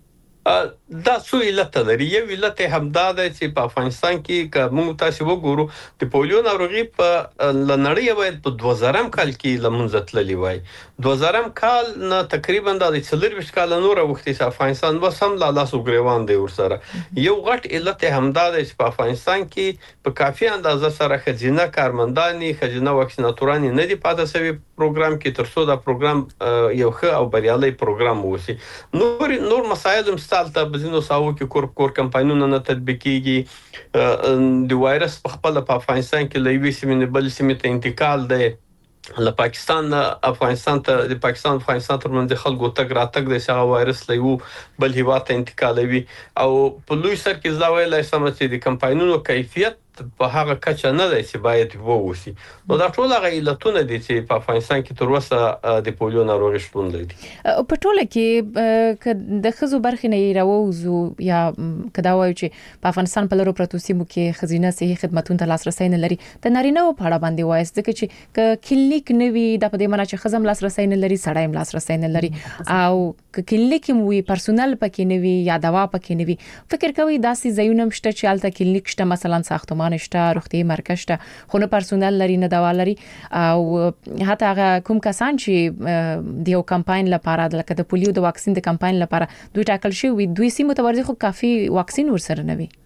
دا څو علت لري. یو علت همدا ده چې په افغانستان کې کوم تاسو وګورو د پولیو ناروغي په لنړی باید په دوه زره کال کې لمنځه تللی وای. دوه زره کال نه تقریبا د څلور ویشت کال نور وختي چې افغانستان بس هم لا لاسو ګریوان دی ورسره. یو غټ علت همدا ده چې په افغانستان کې په کافي اندازه سره خزینه کارمندانی خزینه واکسیناتوران نه دی پاتې شوی پروګرام کې ترڅو دا پروګرام یو ښه او بریالي پروګرام وسی. نور نور مسایل هم ته بزینو ساو کې کور کور کمپاینونه نه تطبیقيږي د وایرس په خپل په افغانستان کې لوي سیمه بل سیمه ته انتقال دی له پاکستان افغانستان ته د پاکستان افغانستان ترمنځ خلکو تګ راتګ د شغه وایرس لوي بل هیوا ته انتقالوي او په لوی سر کې ځاوي لای سم چې د کمپاینونو کیفیت په هغه کچه نه دی چې باید ووسی. نو دا ټول هغه علتونه دي چې په افغانستان کې تر اوسه د پولیو ناروغي شتون لري. په ټوله کې د خزو برخې نه راوځو یا کدا وایو چې په افغانستان په لرو پروتو سیمو کې خزینه صحي خدماتونو ته لاسرسي نه لري د نارینه په اړه باندې وایي ځکه چې کلینیک نه وي د په دې معنی چې خزم لاسرسي نه لري سړی هم لاسرسي نه لري او کلینیک مو وي پرسونل پکې نه وي یا دوا پکې نه وي. فکر کوي داسې ځایونه مشته چې الته کلینیک شته مثلا ساختمان نشته روغتي مرکز شته خو نه پرسونل لري نه دوا لري او حتی هغه کوم کسان چې د یو کمپاین لپاره لکه د پولیو د واکسین د کمپاین لپاره دوی ټاکل شوی دوی سیمه متورزي خو کافي واکسین ورسره نه وي.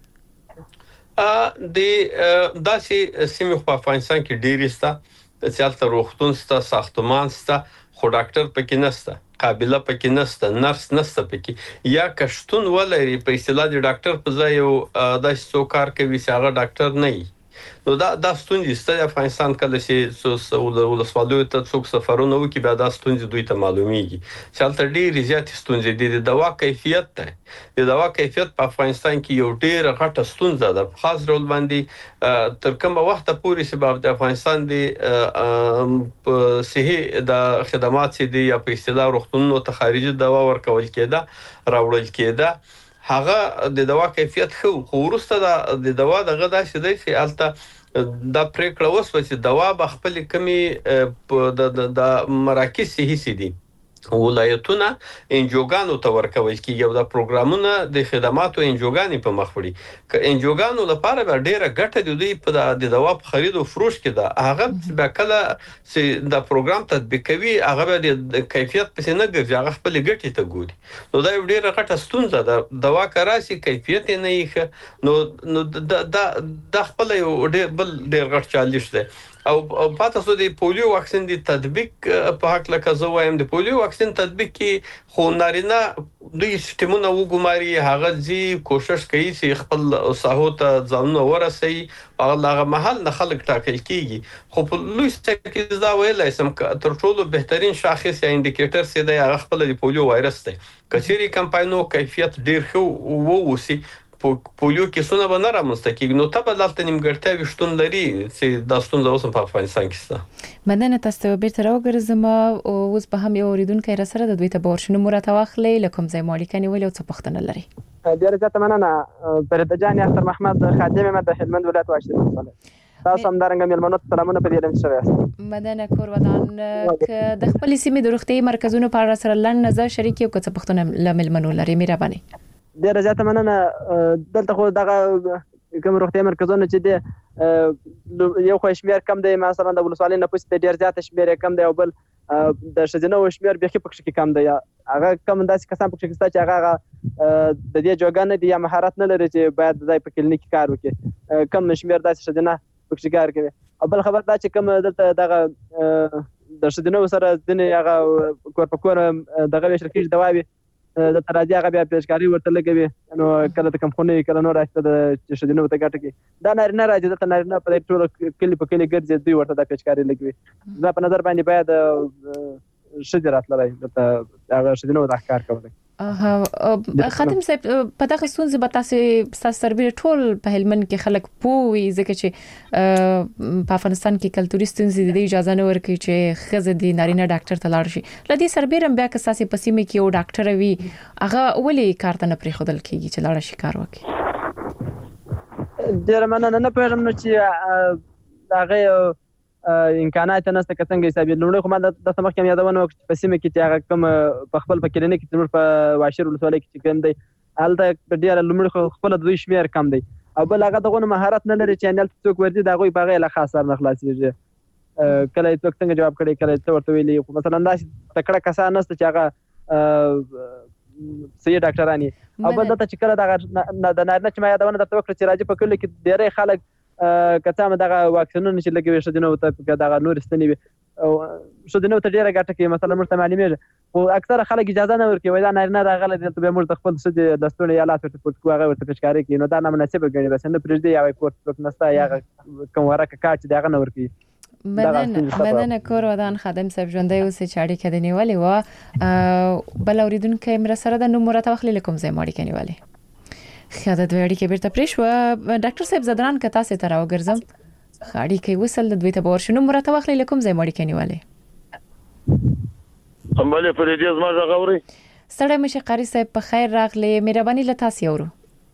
ا د داسې سیمه په افغانستان کې ډیر ستا چې روغتون ستا ساختمان ستا خو ډاکټر پکې نسته قابله پکې نسته نرس نسته پکې یا کشتون ولري په اصطلاح د ډاکټر په ځای یو د څو کار کوي چې هغه ډاکټر نه وي. نو دا د ستونزې ستاسو افغانستان کله چې ولسوالیو ته څوک سفرونه وکړي بیا د ستونزې دوی ته معلومیږي چې البته ډېر زیات ستونزې دي د دوا کیفیت ته د دوا کیفیت په افغانستان کې یو ډېر غټه ستونزه ده په خاص ډول باندې تر کومه وخت پورې چې د افغانستان د صحي د خدمات چې دی یا په اصطلاح روغتونونو ته خارجي دوا ورکول کېده راوړل کېده هغه د دوا کیفیت خو ورسته د دوا دغه داسې دی چې البته دا پریکړه وسوه چې دوا به خپل کمی د مراکز صحي سي دي ولایتونه انجوګانو ته ورکول کیږي او د پروګرامونو د خدماتو انجوګانی په مخ وړي ک انجوګانو لپاره به ډیره ګټه د دوی په د دوا په خرید او فروش کې ده هغه به کله چې د پروګرام تطبیق کوي هغه به د کیفیت په نه ګرځي هغه خپل ګټې ته ګوري نو دا ډیره غټه ستونزه ده دوا کراسي کیفیت نه یې نو نو د د خپل یو ډیر بل ډیر غټ چالش ده او پاتې سو د پولیو واکسین د تطبیق په حق لکه زه وایم د پولیو واکسین تطبیق کې خو نارینه دوی سیستمونه وګماري هغه زی کوشش کوي چې خپل ساحو ته ځانونه ورسي هغه محل نه خلک ټاکل کیږي خو په لوی ستکه دا ویلای سم تر ټولو بهترین شاخص یا انډیکیټر سي د هغه خپل د پولیو وایرس دی کچيري کمپاینو کیفیت ډیر خو وو وسی پولیو کیسونه به نه رامنځته کیږي نو ته به دلته نیمګړتیاوې شتون لري چې دا ستونزه اوس په افغانستان کې شته مننه تاسو ته بیرته راوګرځم او اوس به هم یو اوریدونکو را سره د دوی ته باور شنو مراته واخلې لکم ځای مالکانی ویل او څه پښتنه لري ډیره زیاته مننه فرید جان اختر محمد خادم مده هلمند ولایت واشنطن تاسو هم درنګ ملمنو سلامونه په دې لم شوي مدنه کور ودان ک د خپل سیمې د روغتي مرکزونو په اړه سره لن نظر شریک یو څه پښتنه لملمنو لري مهرباني ډیره زیاته مننه دلته خو دغه کوم روغتي مرکزونه چې دی یو خو شمیر کم دی مثلا د ولسوالۍ نه پوسټ ډیر زیات شمیر کم دی او بل د شجنه و شمیر به کې پکې کم دی هغه کم داسې کسان پکې شته چې هغه د دې جوګان دي یا مهارت نه لري چې باید د کلینیک کار وکړي کم شمیر داسې شجنه پکې کار کوي او بل خبر دا چې کوم دلته دغه د شجنه سره د هغه کور په کور دغه شرکت دواوي د تراجع هغه بیا پیشکاری ورته لګوي نو کله د کم خونې کله نو راځي د شجنه ته ګټه کې دا نارینه راځي د نارینه په ټول کلی په کلی ګرځي دوی ورته د پیشکاری لګوي دا په نظر باندې باید شجرات لري د هغه شجنه د احکار کوي اه خادم صاحب په دغه ستونزې به تاسو سربېره ټول په هلمند کې خلک پوي ځکه چې په افغانستان کې کلتوري ستونزې د اجازه نه ورکوي چې خزه د نارینه ډاکټر ته لاړ شي لدی سربېره بیا که تاسو په سیمه کې یو ډاکټر وي هغه ولې کارته نه پرې خودل کیږي چې لاړ شي کار وکړي ډیر مننه نه پېژنم نو چې هغه امکانات نشته که څنګه حساب لومړی خو ما د سمخ کې یادونه وکړه په سیمه کې چې هغه کوم په خپل په کلینیک کې تمر په واشر ولسوالۍ کې کوم دی الته ډیر لومړی خپل د دوی شمیر کم دی او بل هغه دغه مهارت نه لري چې انل څوک ورته دغه په غیر خاصه نه خلاصيږي کله څوک څنګه جواب کړي کله څه ورته ویلي مثلا دا تکړه کسان نشته چې هغه سي ډاکټرانی او بل دا چې کله دغه د نارینه چې ما یادونه درته وکړه چې راځي په کله کې ډیره خلک کته مې دغه واکسینونه چې لګوي شدنه ته دغه نور استنی او شدنه ته ډیره ګټه کوي مثلا مرته معلومیږي او اکثر خلک اجازه نه ورکوي دا نه نه راغله د به موږ خپل څه د ستونی یالات ته پټ کوغه ورته پېشکاري کوي نو دا نه مناسب غني بس نه پرېږدي یا کورس پک نستا یا کوم ورکه کاټ دغه نه ورکوي مدنه مدنه کور ودان خادم صاحب ژوندۍ اوس چې اړیکه د نیولې و بل اوریدونکو مر سره د نوم مرته وخت لیکم زې ماړي کې نیولې خاطر د وړي کې بیرته پریښو ډاکټر صاحب زدران کته سي تر اوګرزم خاړي کې وصل د دوی ته باور شنو مرته وخت لیکم زې ماړي کې نیولې امباله فريدي زما غوړي سړی مشه قاری صاحب په خیر راغلی مهرباني لته تاسو ورو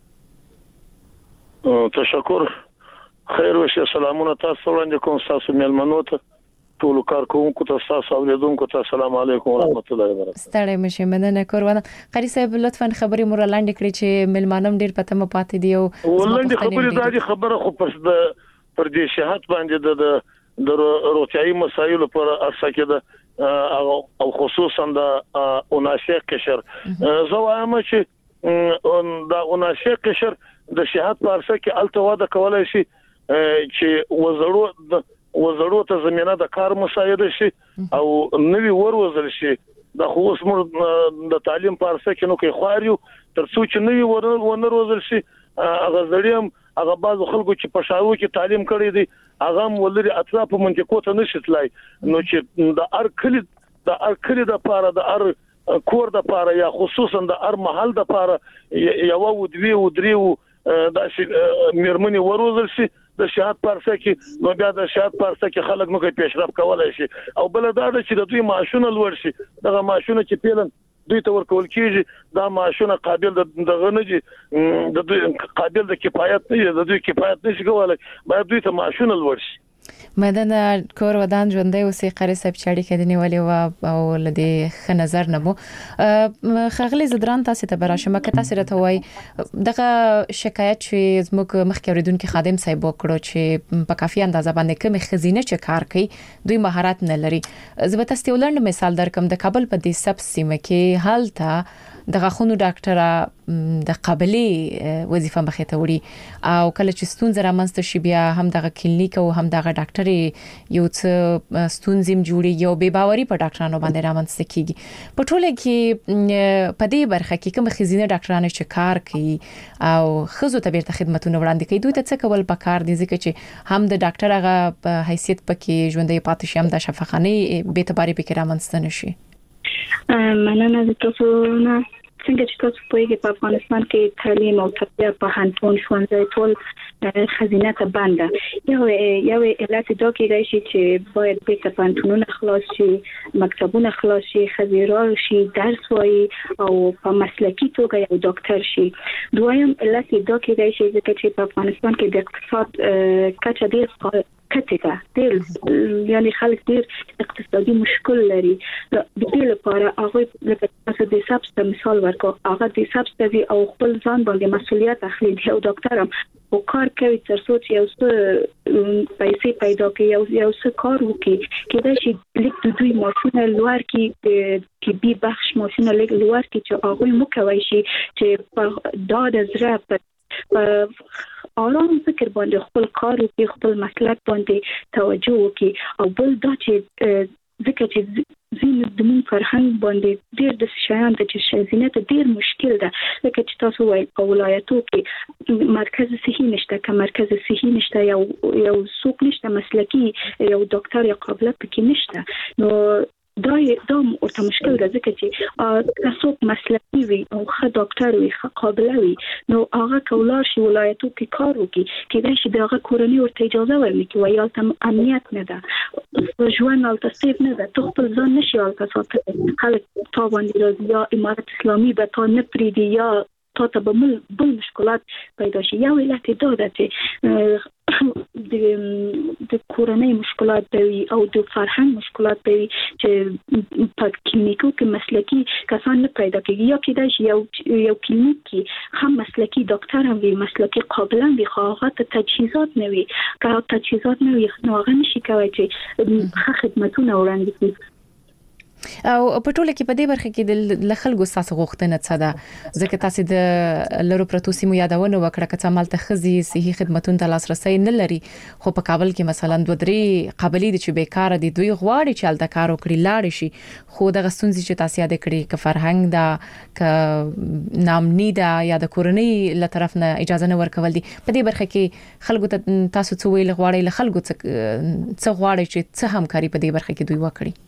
تشکر خیر وشه سلامونه تاسو وړاندې کوم تاسو ملمنو ته ټول کارکونکو ته تاسو اوریدونکو ته السلام علیکم ورحمت الله وبرکاته ستړی مشه مننه کوروانه قاری صاحب لطفا خبري مور لاندې کړی چې ملمانم ډیر پته م پاتې دی او ولنډ خبري دا خبره خو پس د پر دې شهادت باندې د د روغتيایي مسایلو پر اساس کې د او خصوصا د اوناشیق قشر زه وایم چې د اوناشیق قشر د شهادت په اساس کې الته واده کولای شي چې وزړو وزړو ته زمينه د کار مساعده شي او نوی وروزل شي د خو اوس موږ د تعلیم په ارسه کې نو کې خواريو تر څو چې نوی ونروزل شي هغه زړیم هغه بعض خلکو چې په شاو کې تعلیم کړی دي هغه ولري اطراف منطقو ته نشي تلای نو چې د ار کلی د ار کلی د پاره د ار کور د پاره یا خصوصا د ار محل د پاره یو و دوی و دریو د میرمنې وروزل شي د شهادت پارسه کې نو بیا د شهادت پارسه کې خلک نو کې پیشرفت کولای شي او بل دا چې د دوی معاشونه لوړ شي دغه معاشونه چې پیلن دوی ته ورکول کیږي دا معاشونه قابل د غنجي د دوی قابل د کفایت نه د دوی کفایت نشي کولای باید دوی ته معاشونه لوړ شي مدن کور ودان ژوندۍ اوسې قاری صاحب چاړي کې د نیولې او لدی خ نظر نه مو خغلی زدران تاسو ته براشمه که تاسو راته وای دغه شکایت چې زموږ مخکې اوریدونکو خادم صاحب وکړو چې په کافي اندازه باندې کوم خزینه چې کار کوي دوی مهارت نه لري. زه به تاسو ولرم مثال درکم د کابل په دې سب سیمه کې حالت د غاخونو ډاکټر د قابلی وظیفه مخې ته وړي او کله چې ستونزه رامنځته شي بیا هم دغه کلینیک او هم دغه ډاکټر یو څه ستونزې جوړي یو بے باوري په ډاکټرانو باندې رامنځته کیږي. په ټوله کې په دې برخه کې کوم خزینه ډاکټرانو چې کار کوي او خزو ته بیرته خدماتونه وړاندې کوي دوی ته څه کول پکار دي ځکه چې هم د ډاکټر هغه په حیثیت پکې ژوندۍ پاتې شي هم د شفاخانه به اعتباري پکې رامنځته نشي. مننه د تاسو نه څنګه چې تاسو په یوه په افغانستان کې تعلیم او تربیه په هانتون ښوونځي ټول خزینه ته بنده یو یو علت دا کېږي چې باید به ته پانتونونه خلاص شي مکتبونه خلاص شي خزیرا شي درس وایي او په مسلکی توګه یو ډاکټر شي. دویم علت دا کېږي چې په افغانستان کې د اقتصاد کچه ډېر کټه ډېر یعنی خلک ډېر اقتصادي مشکل لري. د دې لپاره هغه لکه تاسو د سبسته مثال ورکو هغه د سبسته او خپل ځان باندې مسؤلیت اخلي یو ډاکټر هم او کار کوي تر څو چې یو څه پیسې پیدا کړي یو یو څه کار وکړي کله چې لیک د دوی ماشونه لوړ کې کې بي بخش ماشونه لیک لوړ کې چې هغه مو کوي شي چې په داد زړه په آرام فکر باندې خپل کار او خپل مسلک باندې توجه وکړي او بل دا چې ځکه چې زین د مون فرهنګ باندې ډېر د شیان د چې زینت ډېر مشکل ده لکه چې تاسو وایي په ولایتو کې مرکز صحي نشته که مرکز صحي نشته یو یو څوک نشته مسلکی یو ډاکټر یا قابلیت پکې نشته نو دا دا ورته مشکل ده ځکه چې تاسو مسلکی وي او ښه ډاکټر وي ښه قابل وي نو هغه کولار شي ولایتو کې کار وکړي کله چې دغه کورنۍ ورته اجازه ورنکړي وایي البته امنیت نه ده ژوند البته سیف نه ده تو خپل ځان نشي البته ساتلی خلک تا باندې راځي یا امارت اسلامي به تا نه پریږدي یا تا ته به مل بل مشکلات پیدا شي. یو علت دا ده چې د د کورنۍ مشکلات دی او د فرهنګ مشکلات دی چې په کلینیکو کې مسلکی کسان نه پیدا کیږي یا کېدای شي یو یو کلینیک کې هم مسلکی ډاکټر هم وي مسلکی قابل هم وي خو هغه ته تجهیزات نه وي که تجهیزات نه وي نو هغه نشي کولی چې ښه خدمتونه وړاندې کړي. او په ټوله کې په دې برخه کې د خلکو ساس غوښتنه څه ده ځکه تاسو د لرو پروتو سیمو یادونه وکړه چې عمل ته خزي صحي خدماتونو ته لاسرسي نه لري خو په کابل کې مثلا دوه درې قابلیت چې بیکاره دي دوی غواړي چې الته کار وکړي لاړ شي خو د غستونځي چې تاسو یاد کړی ک فرهنګ دا ک نامنی دا یا د کورنۍ له طرف نه اجازه نه ورکول دي په دې برخه کې خلکو ته تاسو څه ویل غواړي له خلکو څه غواړي چې څه همکاري په دې برخه کې دوی وکړي.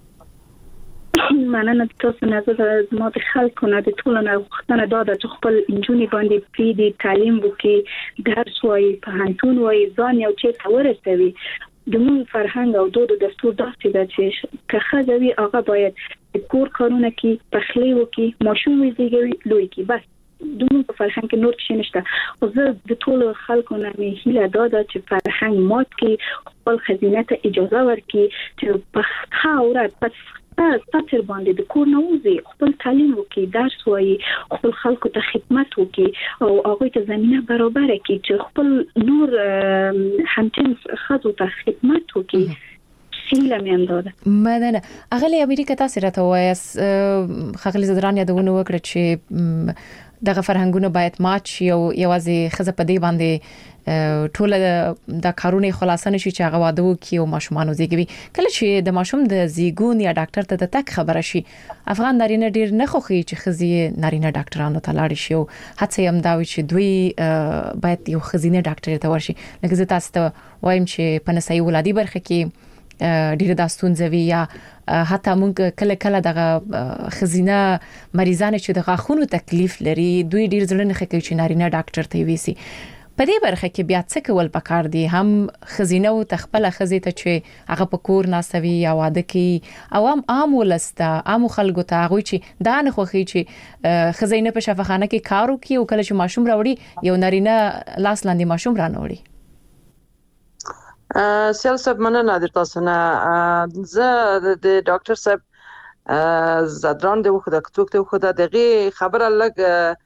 مننه تاسو نه زه ما د خلکو نه د ټولو نه غوښتنه دا ده چې خپل انجونې باندې پریدي تعلیم وکړي درس وایي پوهنتون وایي ځان یو چېرته ورسوي. د مون فرهنګ او دود او دستور داسې ده چې که ښځه وي هغه باید د کور کارونه کوي پخلی وکړي ماشوم وزېږوي لوی کړي بس دومره په فرهنګ کې نور څه نشته. خو زه د ټولو خلکو نه مې هیله دا ده چې فرهنګ مات کړي خپل خزینه ته اجازه ورکړي چې په ښه ورځ پس تاسو باندې د کور نه وځي خپل تعلیم وکړي درس وایي خپل خلکو ته خدمت وکړي او هغه ته زمينه برابر کړي چې خپل نور همجنس خزو ته خدمت وکړي. سیله مې انداده مننه. اغلی امریکا تاسو راته وایس خغلی زدران یادونه وکړه چې دغه فرهنګونه باید مات شي او یوازې خزه په دی باندې ټول د کارونه خلاصانه شي چې هغه واده وکي او ماشومان زیږوي. کله چې د ماشوم د زیګون یا ډاکټر ته د تک خبره شي افغان نارینه ډیر نه خوخي چې خزي نارینه ډاکټرانو ته لاړ شي او هڅه هم دا وي چې دوی باید یو خزینه ډاکټر ته ورشي. لکه زه تاسو ته وایم چې په نسایي ولادي برخه کې ډیره داستون زوی یا حتی مونږ کله کله دغه خزینه مریضان چې د غاښونو تکلیف لري دوی ډیر ځل نه کوي چې نارینه ډاکټر ته ویسي. په دې برخه کې بیا څه کول پکار دي هم خزینه او تخپل خزې ته چې هغه په کور ناسوي یا واده کې او هم عام ولسته عام خلکو ته هغه چې دا نه خوخي چې خزینه په شفاخانه کې کار وکي او کله چې ماشوم راوړي یو نارینه لاس لاندې ماشوم رانوړي. سیال صاحب مننه د تاسو نه. زه د ډاکټر صاحب زدران د وخت د کتوک د وخت دغه خبره لګ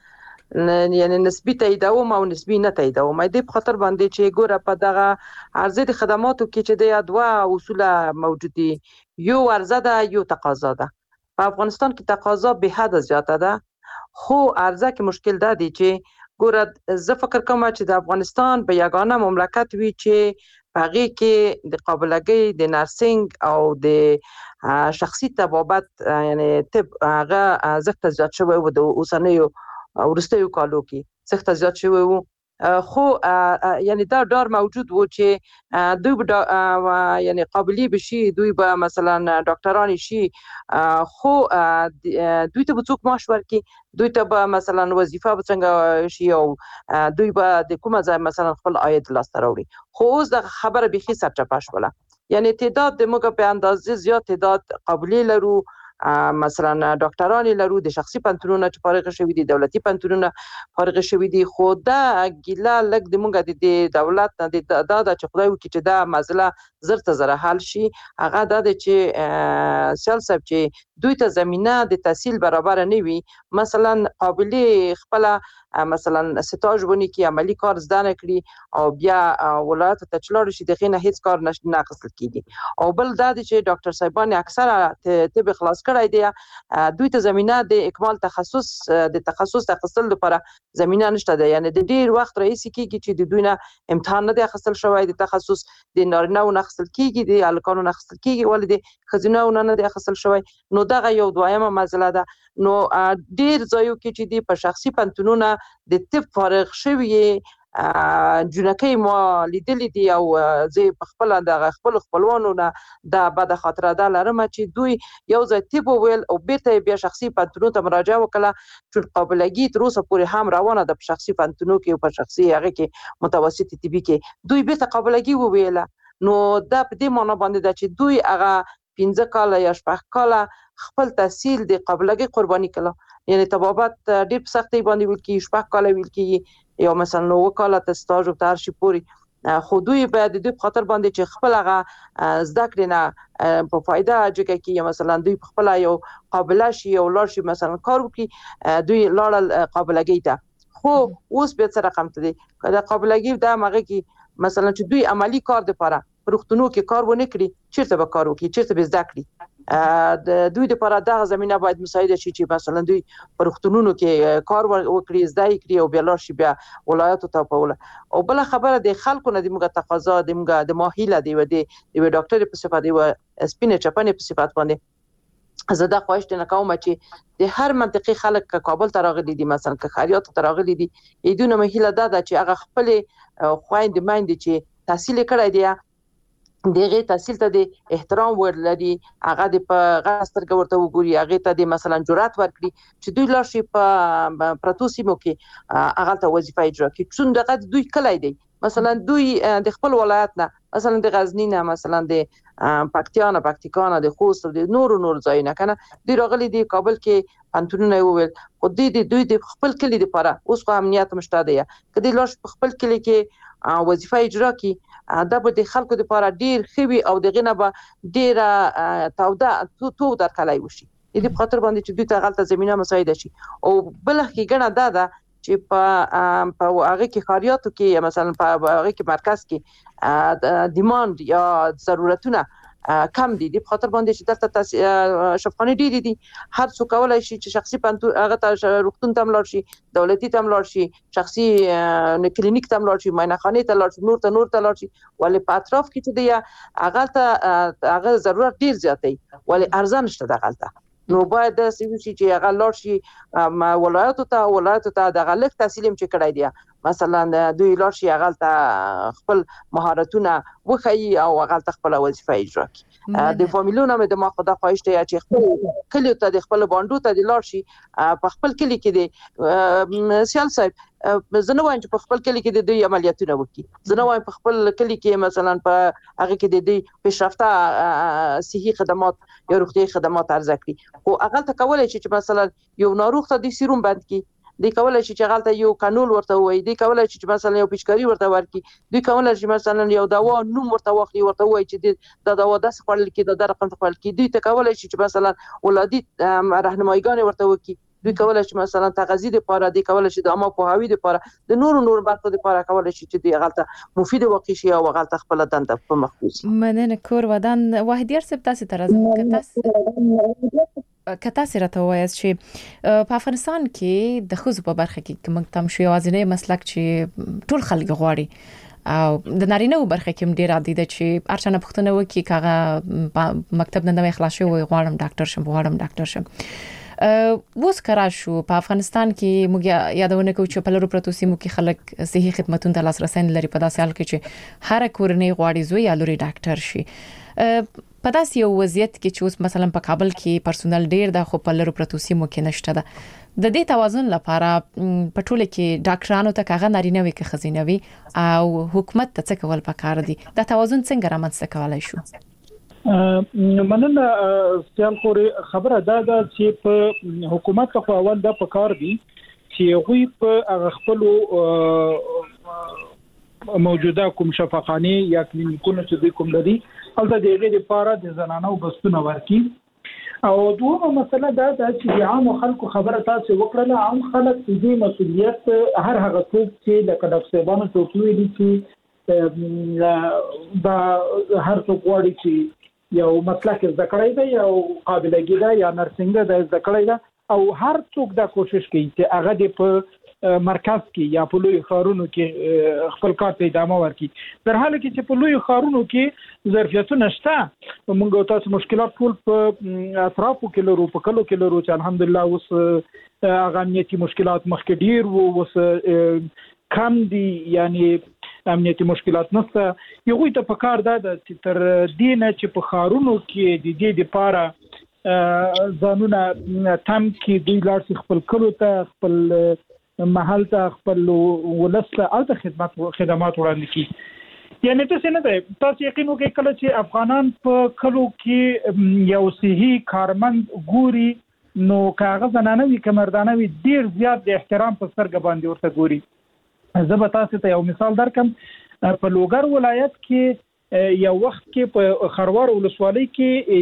یعنی نسبی تاییدوم او نسبی نه تاییدوم. مې د خاطر باندې چې ګوره په دغه عرضه د خدماتو کې چې د دوه اصول موجود دي، یو عرضه ده یو تقاضا ده. په افغانستان کې تقاضا به حد زیاته ده، خو عرضه کې مشکل ده دی چې ګوره زه فکر کوم چې د افغانستان به یگانه مملکت وي چې هغه کې د قابلګۍ د نرسنګ او د شخصي طبابت یعنی طب هغه زښت زیات شوی و د اوسنیو ورستیو کالو کې زښت زیات شوی و، خو یعنی دا ډار موجود و چې دوی به یعنی قابلیت بشي، دوی به مثلا ډاکټران شي، خو دوی ته به څوک معاش ورکړي، دوی ته به مثلا وظیفه به څنګه شي او دوی به د کومه ځای مثلا خپل عاید لاسته راوړي. خو اوس د خبره بيخي سرچپه شوله، یعنی تعداد د موږ په اندازې زیات تعداد قابلیت لرو، مثلا ډاکټران لرو، د شخصي پنتونونه چې فارغ شوي دي، دولتي پنتونونه فارغ شوي دي، خو دا ګیله لګ د موږ د دولت نه دا د چې خدای وکړي چې دا مسله زر ته زر حل شي. هغه دا چې سیال صاحب چې دوی ته زمينه د تحصیل برابر نه وي، مثلا قابلیت خپل مثلا ستاج ونی کی عملی کار زده نکړي او بیا ولایت ته چلار شي، دغه نه هیڅ کار نشي ناقصل کیږي. او بل دا چې ډاکټر صاحبان اکثره طب خلاص کړای دی، دوی ته زمينه د اکمال تخصص د تخصص تخصص لپاره زمينه نشته ده، یعنی د ډیر وخت رئیس کیږي چې د دوی نه امتحان نه دی اخیستل شوی، د تخصص د نارینه او نخصل کیږي، د الکانو نخصل کیږي، ولې د خزینه او نه دی اخیستل شوی. نو دغه یو دویمه مسله ده. نو ډیر ځایو کې چې دی په شخصي پنتونونه د طب فارغ شوی جنکې ما لیدلې دي، او زه په خپل د خپل خپلوانو نه د بد خاطره ده لرم چې دوی یو ځای طب ویل او بیرته بیا شخصي پنتونو ته مراجعه وکړه، چې قابلګي تر اوسه پورې هم روانه ده په شخصي پنتونو کې او په شخصي هغه کې متوسط طبي کې دوی بیرته قابلګي وویله. نو دا په دې معنی باندې ده چې دوی هغه پنځه کاله یا شپږ کاله خپل تحصیل د قابلګي قرباني کړه، یعنی طبابت ډېر په سختۍ باندې ویل کی، شپږ کاله ویل کی یا مثلا نو کاله ته سټاژ او تر شي پوری، خو دوی باید د دې خاطر باندې چې خپل هغه زده کړې نه په فائدہ جګه کې مثلا دوی خپل یو قابلیت شي او لار شي مثلا کار وکړي، دوی لاړ قابلګي ته. خو اوس به څه رقم ته دي دا قابلګي دا مګه کې مثلا چې دوی عملی کار د پاره پرختونو کې کار ونه کړي، چیرته به کار وکړي، چیرته به زده کړي. د دوی لپاره دغه زمينه باید مساعده شي چې مثلا دوی پرختونونو کې کار وکړي، زده کړي او بیا لار شي بیا ولایتو ته په وله. او بل خبره د خلکو نه د موږ تقاضا د موږ د ماهیله دی و د ډاکټر په صفات دی و سپینه چپنه په صفات باندې زه دا خواهش نه کوم چې د هر منطقي خلک کابل ته راغلي دي، مثلا که خاریات ته راغلي دي، ایدونه مهیله ده چې هغه خپل خويند مایند چې تحصیل کړی دی دغه تحصیل ته د احترام ورلري، هغه د په غاسترګ ورته وګوري، هغه ته د مثلا جرأت ورکړي چې دوی لار شي په پروتو سیمو کې هغه ته وظیفه اجرا کړي. څون دغه دوی کلای دی مثلا دوی د خپل ولایت نه مثلا د غزنی نه مثلا د پکتیا نه پکتیکا نه د خوست او د نور نور ځای نه کنه دی راغلي دی کابل کې پنتونونه وویل، خو دوی د دوی د خپل کلی لپاره اوس خو امنیت مشته دی، کدی لار په خپل کلی کې وظیفه اجرا کړي، دا به د خلکو لپاره ډیر خوي او دغه نه به ډیره توده تو تو درکلای وشي. دې په خاطر باندې چې دوی ته غلطه زمينه مساعده شي. او بل کې ګڼه ده ده چې په په هغه کې خاریاتو کې مثلا په هغه کې مرکز کې ډیماند یا ضرورتونه کم دي، د خاطر باندې چې دلته شفقانه ډېری دي، هر څوک کولای شي چې شخصي پنتو هغه ته روغتون ته ملار شي، دولتي ته ملار شي، شخصي کلینیک ته ملار شي، معاینخانه ته ملار شي، نور ته نور ته ملار شي، ولې په اطراف کې چې دی هغه ته هغه ضرورت ډیر زیات دی، ولې ارزان شته دغه ته. نو باید د سیوی چې هغه لار شي ولایتو ته ولایتو ته د غلط تحصیل چې کړای دی، مثلا دوی لار شي هغه ته خپل مهارتونه وخی او هغه ته خپل وظیفه اجرا کړي. د فامیلونو مې د ما خدا خواهش ته چې خپل کلی ته د خپل باندو ته د لار شي په خپل کلی کې د سیال صاحب زنه وایم چې په خپل کلی کې د دوی عملیاتونه وکړي، زنه وایم په خپل کلی کې مثلا په هغه کې د دوی پیشرفته صحي خدمات یا روغتي خدمات ارزه کړي. خو هغه ته کولای شي چې مثلا یو ناروغ ته د سیروم بند کړي، دی کولای شي چې غلطه یو قانون ورته وایي دی کولای شي چې مثلا یو پیچکاری ورته ورکي دی کولای شي مثلا یو دوا نوم ورته واخلي ورته وایي چې دا دوا داس خپل کې د رقم خپل کې دی ته کولای شي چې مثلا ولادي راهنمایګان ورته وکي دوی کولای شي مثلا تغذیه لپاره دی کولای شي د عامه پوهاوی لپاره د نور نور برخو لپاره کولای شي چې دی غلطه مفید واقع شي او غلطه خپل دنده په مخصوص مننه کور ودان وحدیار سپ تاسو ترازم کتاس کتا سره ته وایي چې په افغانستان کې د خوځ په برخه کې کوم تم شو یوازینی مسلک چې ټول خلک غواړي او د نارینه برخه کې ډیر عادي ده چې ارچنه پښتنه وکي کاغه مکتب نه نوې خلاص شوی غواړم ډاکټر شم غواړم ډاکټر شم ووس کرا شو په افغانستان کې موږ یادونه کوو چې په لرو پروتو سیمو کې خلک صحي خدماتو ته لاسرسي لري په داسې حال کې چې هر کورنۍ غواړي زوی یا لوري ډاکټر شي په داسې یو وضعیت کې چې اوس مثلا په کابل کې پرسونل ډیر د خو په لرو پروتو سیمو کې نشته ده د دې توازن لپاره په ټوله کې ډاکټرانو ته کاغه نارینه وي کې خزینوي او حکومت ته څه کول پکار دي دا توازن څنګه رامنځته کولای شو مننه سیال خوري خبره دا ده چې په حکومت خو اول دا پکار دي چې غوي په خپل موجوده کوم شفاخانه یا کلینیکونه چې کوم لري البته د غیر لپاره د زنانو بستونه ورکي او دوه مسله دا ده چې عام خلکو خبره تاسو وکړه عام خلک دې مسؤلیت هر هغه څوک چې لکه د سبانو ټوټوي دي چې دا هر څوک وړي چې یو مسلک زده کړی دی او قابلیت دی یا نرسنګ دی زده کړی دی او هر څوک دا کوشش کوي چې هغه د په مرکز کې یا په لوی ښارونو کې خپل کار ته ادامه ورکړي در حال کې چې په لوی ښارونو کې ظرفیتونه شته موږ تاسو مشکلات ټول په اطرافو کې لرو په کلو کې لرو چې الحمدلله اوس هغه امنیتي مشکلات مخکې ډیر وو اوس کم دي یعنی امنیتي مشکلات نشته یو ته په کار ده چې تر دې نه چې په خارونو کې د دې لپاره ځانونه تم کې دوی لار خپل کلو ته خپل محل ته خپل ولسته الته خدمات خدمات وړاندې کی یعنی څه نه ده تاسو یقین وکړئ کله چې افغانان په کلو کې یو صحي کارمند ګوري نو کاغذ نه وي کمردانه وي ډیر زیات د احترام په سترګ باندې ورته ګوري زه به تاسو ته یو مثال درکم په لوګر ولایت کې یو وخت کې په خروار ولسوالۍ کې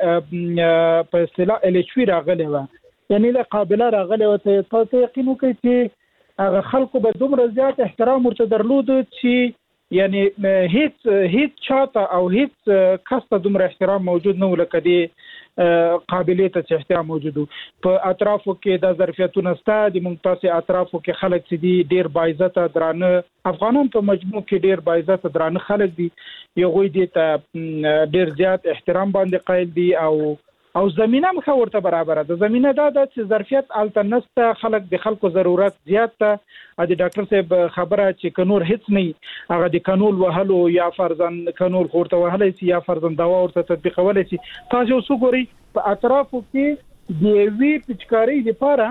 یو په اصطلاح الچوي راغلی و یعنی له قابله راغلی و ته تاسو یقین وکړئ چې هغه خلکو به دومره زیات احترام ورته درلود چې یعنی هیڅ هیڅ چاته او هیڅ کس ته دومره احترام موجود نه ولکه دی قابلیت ته احترام موجود په اطرافو کې د ظرفیتونو ستاسو د ممتازه اطرافو کې خلک چې دي ډیر باعزت درانه افغانان په مجموع کې ډیر باعزت درانه خلک دي یو غوي دي ته ډیر زیات احترام باندې قائل دي او او زمينه مخ ورته برابر ده زمينه دا د ظرفیت التنسته خلک د خلکو ضرورت زیات ته د ډاکټر صاحب خبره چې کنور هیڅ نه هغه د قانون وهلو یا فرضاً قانون ورته وهلای شي یا فرضاً دوا ورته تطبیقولای شي تاسو وسګوري په اطرافو کې د وی پچکاری لپاره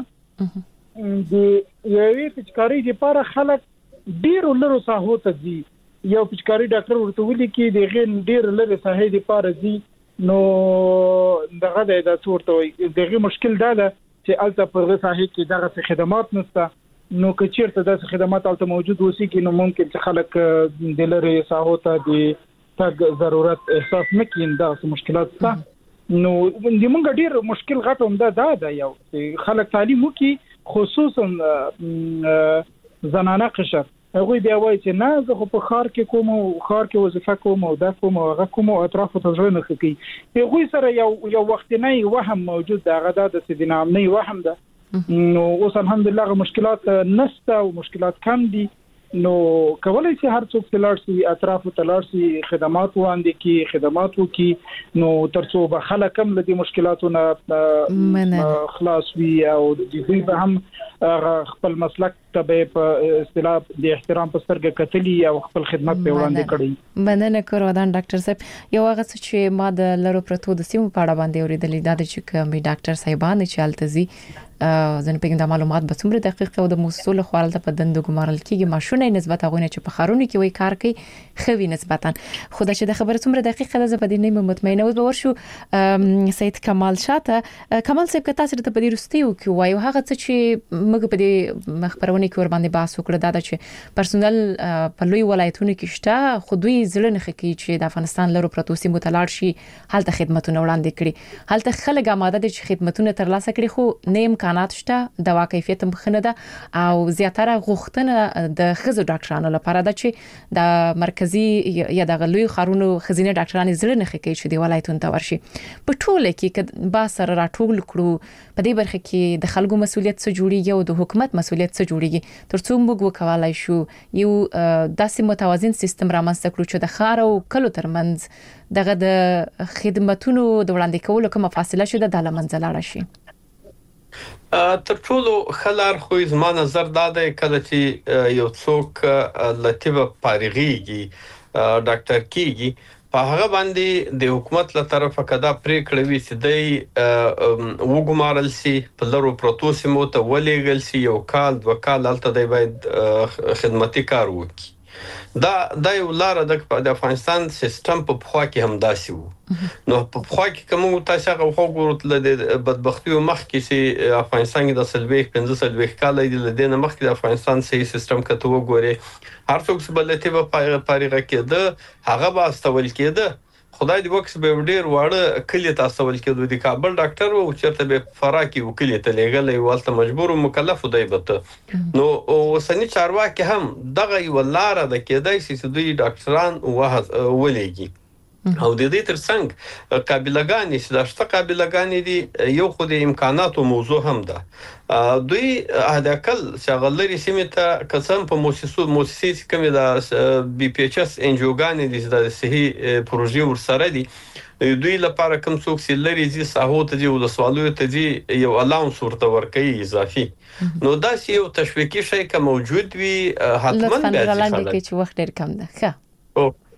د یوې پچکاری لپاره خلک ډیر لرو ساحو ته دي یو پچکاری ډاکټر ورته ولي کې د غیر ډیر لرو ساحې لپاره دي نو دغه د تورته دغه مشکل دا ده چې الته په غساهي کې دغه خدمات نشته نو که چیرته د خدمات الته موجود وسی کې نو ممکن چې خلک د لری ساحو ته د تګ ضرورت احساس نکین دا مشکلات شته نو د مونږ ډیر مشکل غټوم دا دا ده یو خلک تعلیم وکي خصوصا زنانه قشر هغه بیا وایي چې نه زه خو په خار کې کوم او خار کې وظیفه کوم او دا کوم او هغه کوم او اطراف ته ځای نه کوي هغه سره یو یو وخت نه وهم موجود دا غدا د سیدنام نه وهم ده نو اوس الحمدلله مشکلات نشته او مشکلات کم دي نو کولای شي هر څوک تلارسي اطراف تلارسي خدمات وړاندې کی خدمات وکي نو ترڅو به خلک هم لدی مشکلاتونه خلاص وي او د دې به هم خپل مسلک ته په اصطلاح د احترام په سترګه کتلی او خپل خدمت په وړاندې کړی مننه کورودان ډاکټر صاحب یو هغه چې ما د لرو پرتو د سیمو په اړه باندې اوریدلې دا چې کوم ډاکټر صاحبان چې التزي ځنه پیګم د معلومات به څومره دقیق او د موسسو له خوا د بدن د ګمارل کیږي ماشونه نسبت هغه چې په خارونو کې وای کار کوي خوي نسبتا خو دا چې د خبره څومره دقیقه ده زه په دې نه مطمئنه اوس به ورشو سید کمال شاته کمال صاحب که تاسو ته په دې رستیو کې وایو هغه څه چې موږ په دې مخبرونه کې ور باندې بحث وکړو دا چې پرسونل په لوی ولایتونو کې شته خو دوی زړه نه خکې چې د افغانستان لرو پروتو سیمو ته لاړ شي هلته خدماتونه وړاندې کړي هلته خلک آماده دي چې خدماتونه ترلاسه کړي خو نه امکانات شته د واقعیت مخنه ده او زیاتره غوښتنه د خزو ډاکټرانو لپاره ده چې د مرکزی یا د غلوی خارونو خزینه ډاکټرانو زړه نه خکې چې دی ولایتونو ته ورشي په ټوله کې ک با سره راټول کړو په دې برخه کې د خلکو مسولیت څه جوړیږي او د حکومت مسولیت څه جوړیږي ترڅو موږ وکولای شو یو داسې متوازن سیستم رامنځته کړو چې د خار او کلو ترمنځ دغه د خدماتونو د وړاندې کولو کومه فاصله شوه د لمنځه لاړ شي تر ټولو خلار خو زما نظر دا دی کله چې یو څوک لټیبه فارغيږي ډاکټر کیږي په هغه باندې د حکومت له طرفه کدا پریکړه وی چې دی وګمارل سي په لرو پروتوسیمو ته ولېګل سي یو کال دوه کال الته دی باید خدماتي کار وکړي دا د یو لار د افغانستان سیستم په خوا کې هم داسي وو نو په خوا کې کوم تاسو هغه وګورئ د بدبختی مخ کې سي افغانستان د سلويخ پنځه سلويخ کال دی د دې مخ کې د افغانستان سي سیستم کته وګورئ هر څوک چې بلته په پاریغه کې ده هغه با استول کېده خدای دې وکس به ډیر واړه کلی تاسو ول کېدو د کابل ډاکټر او چرته به فراکي وکیل ته لګلې ولته مجبور او مکلف دی بته نو وسنی چارواکي هم دغه ولاره د کېدای چې دوی ډاکټران ولېږي او د دې ترڅنګ قابلګانی چې د شته قابلګانی دي یو خو د امکاناتو موضوع هم ده دوی هداکل شغلري سیمه قسم په موسسو موسسې کوم د بي پی ایچ اس انجوګانی دي د صحي پروژې ورسره دي دوی لپاره کوم څوک چې لري چې ساحو ته دی او سوالو ته دی یو الاونس ورته ورکوي اضافي نو دا یو تشویقي شی که موجود وي حتما به ځي چې وخت ډیر کم ده ښه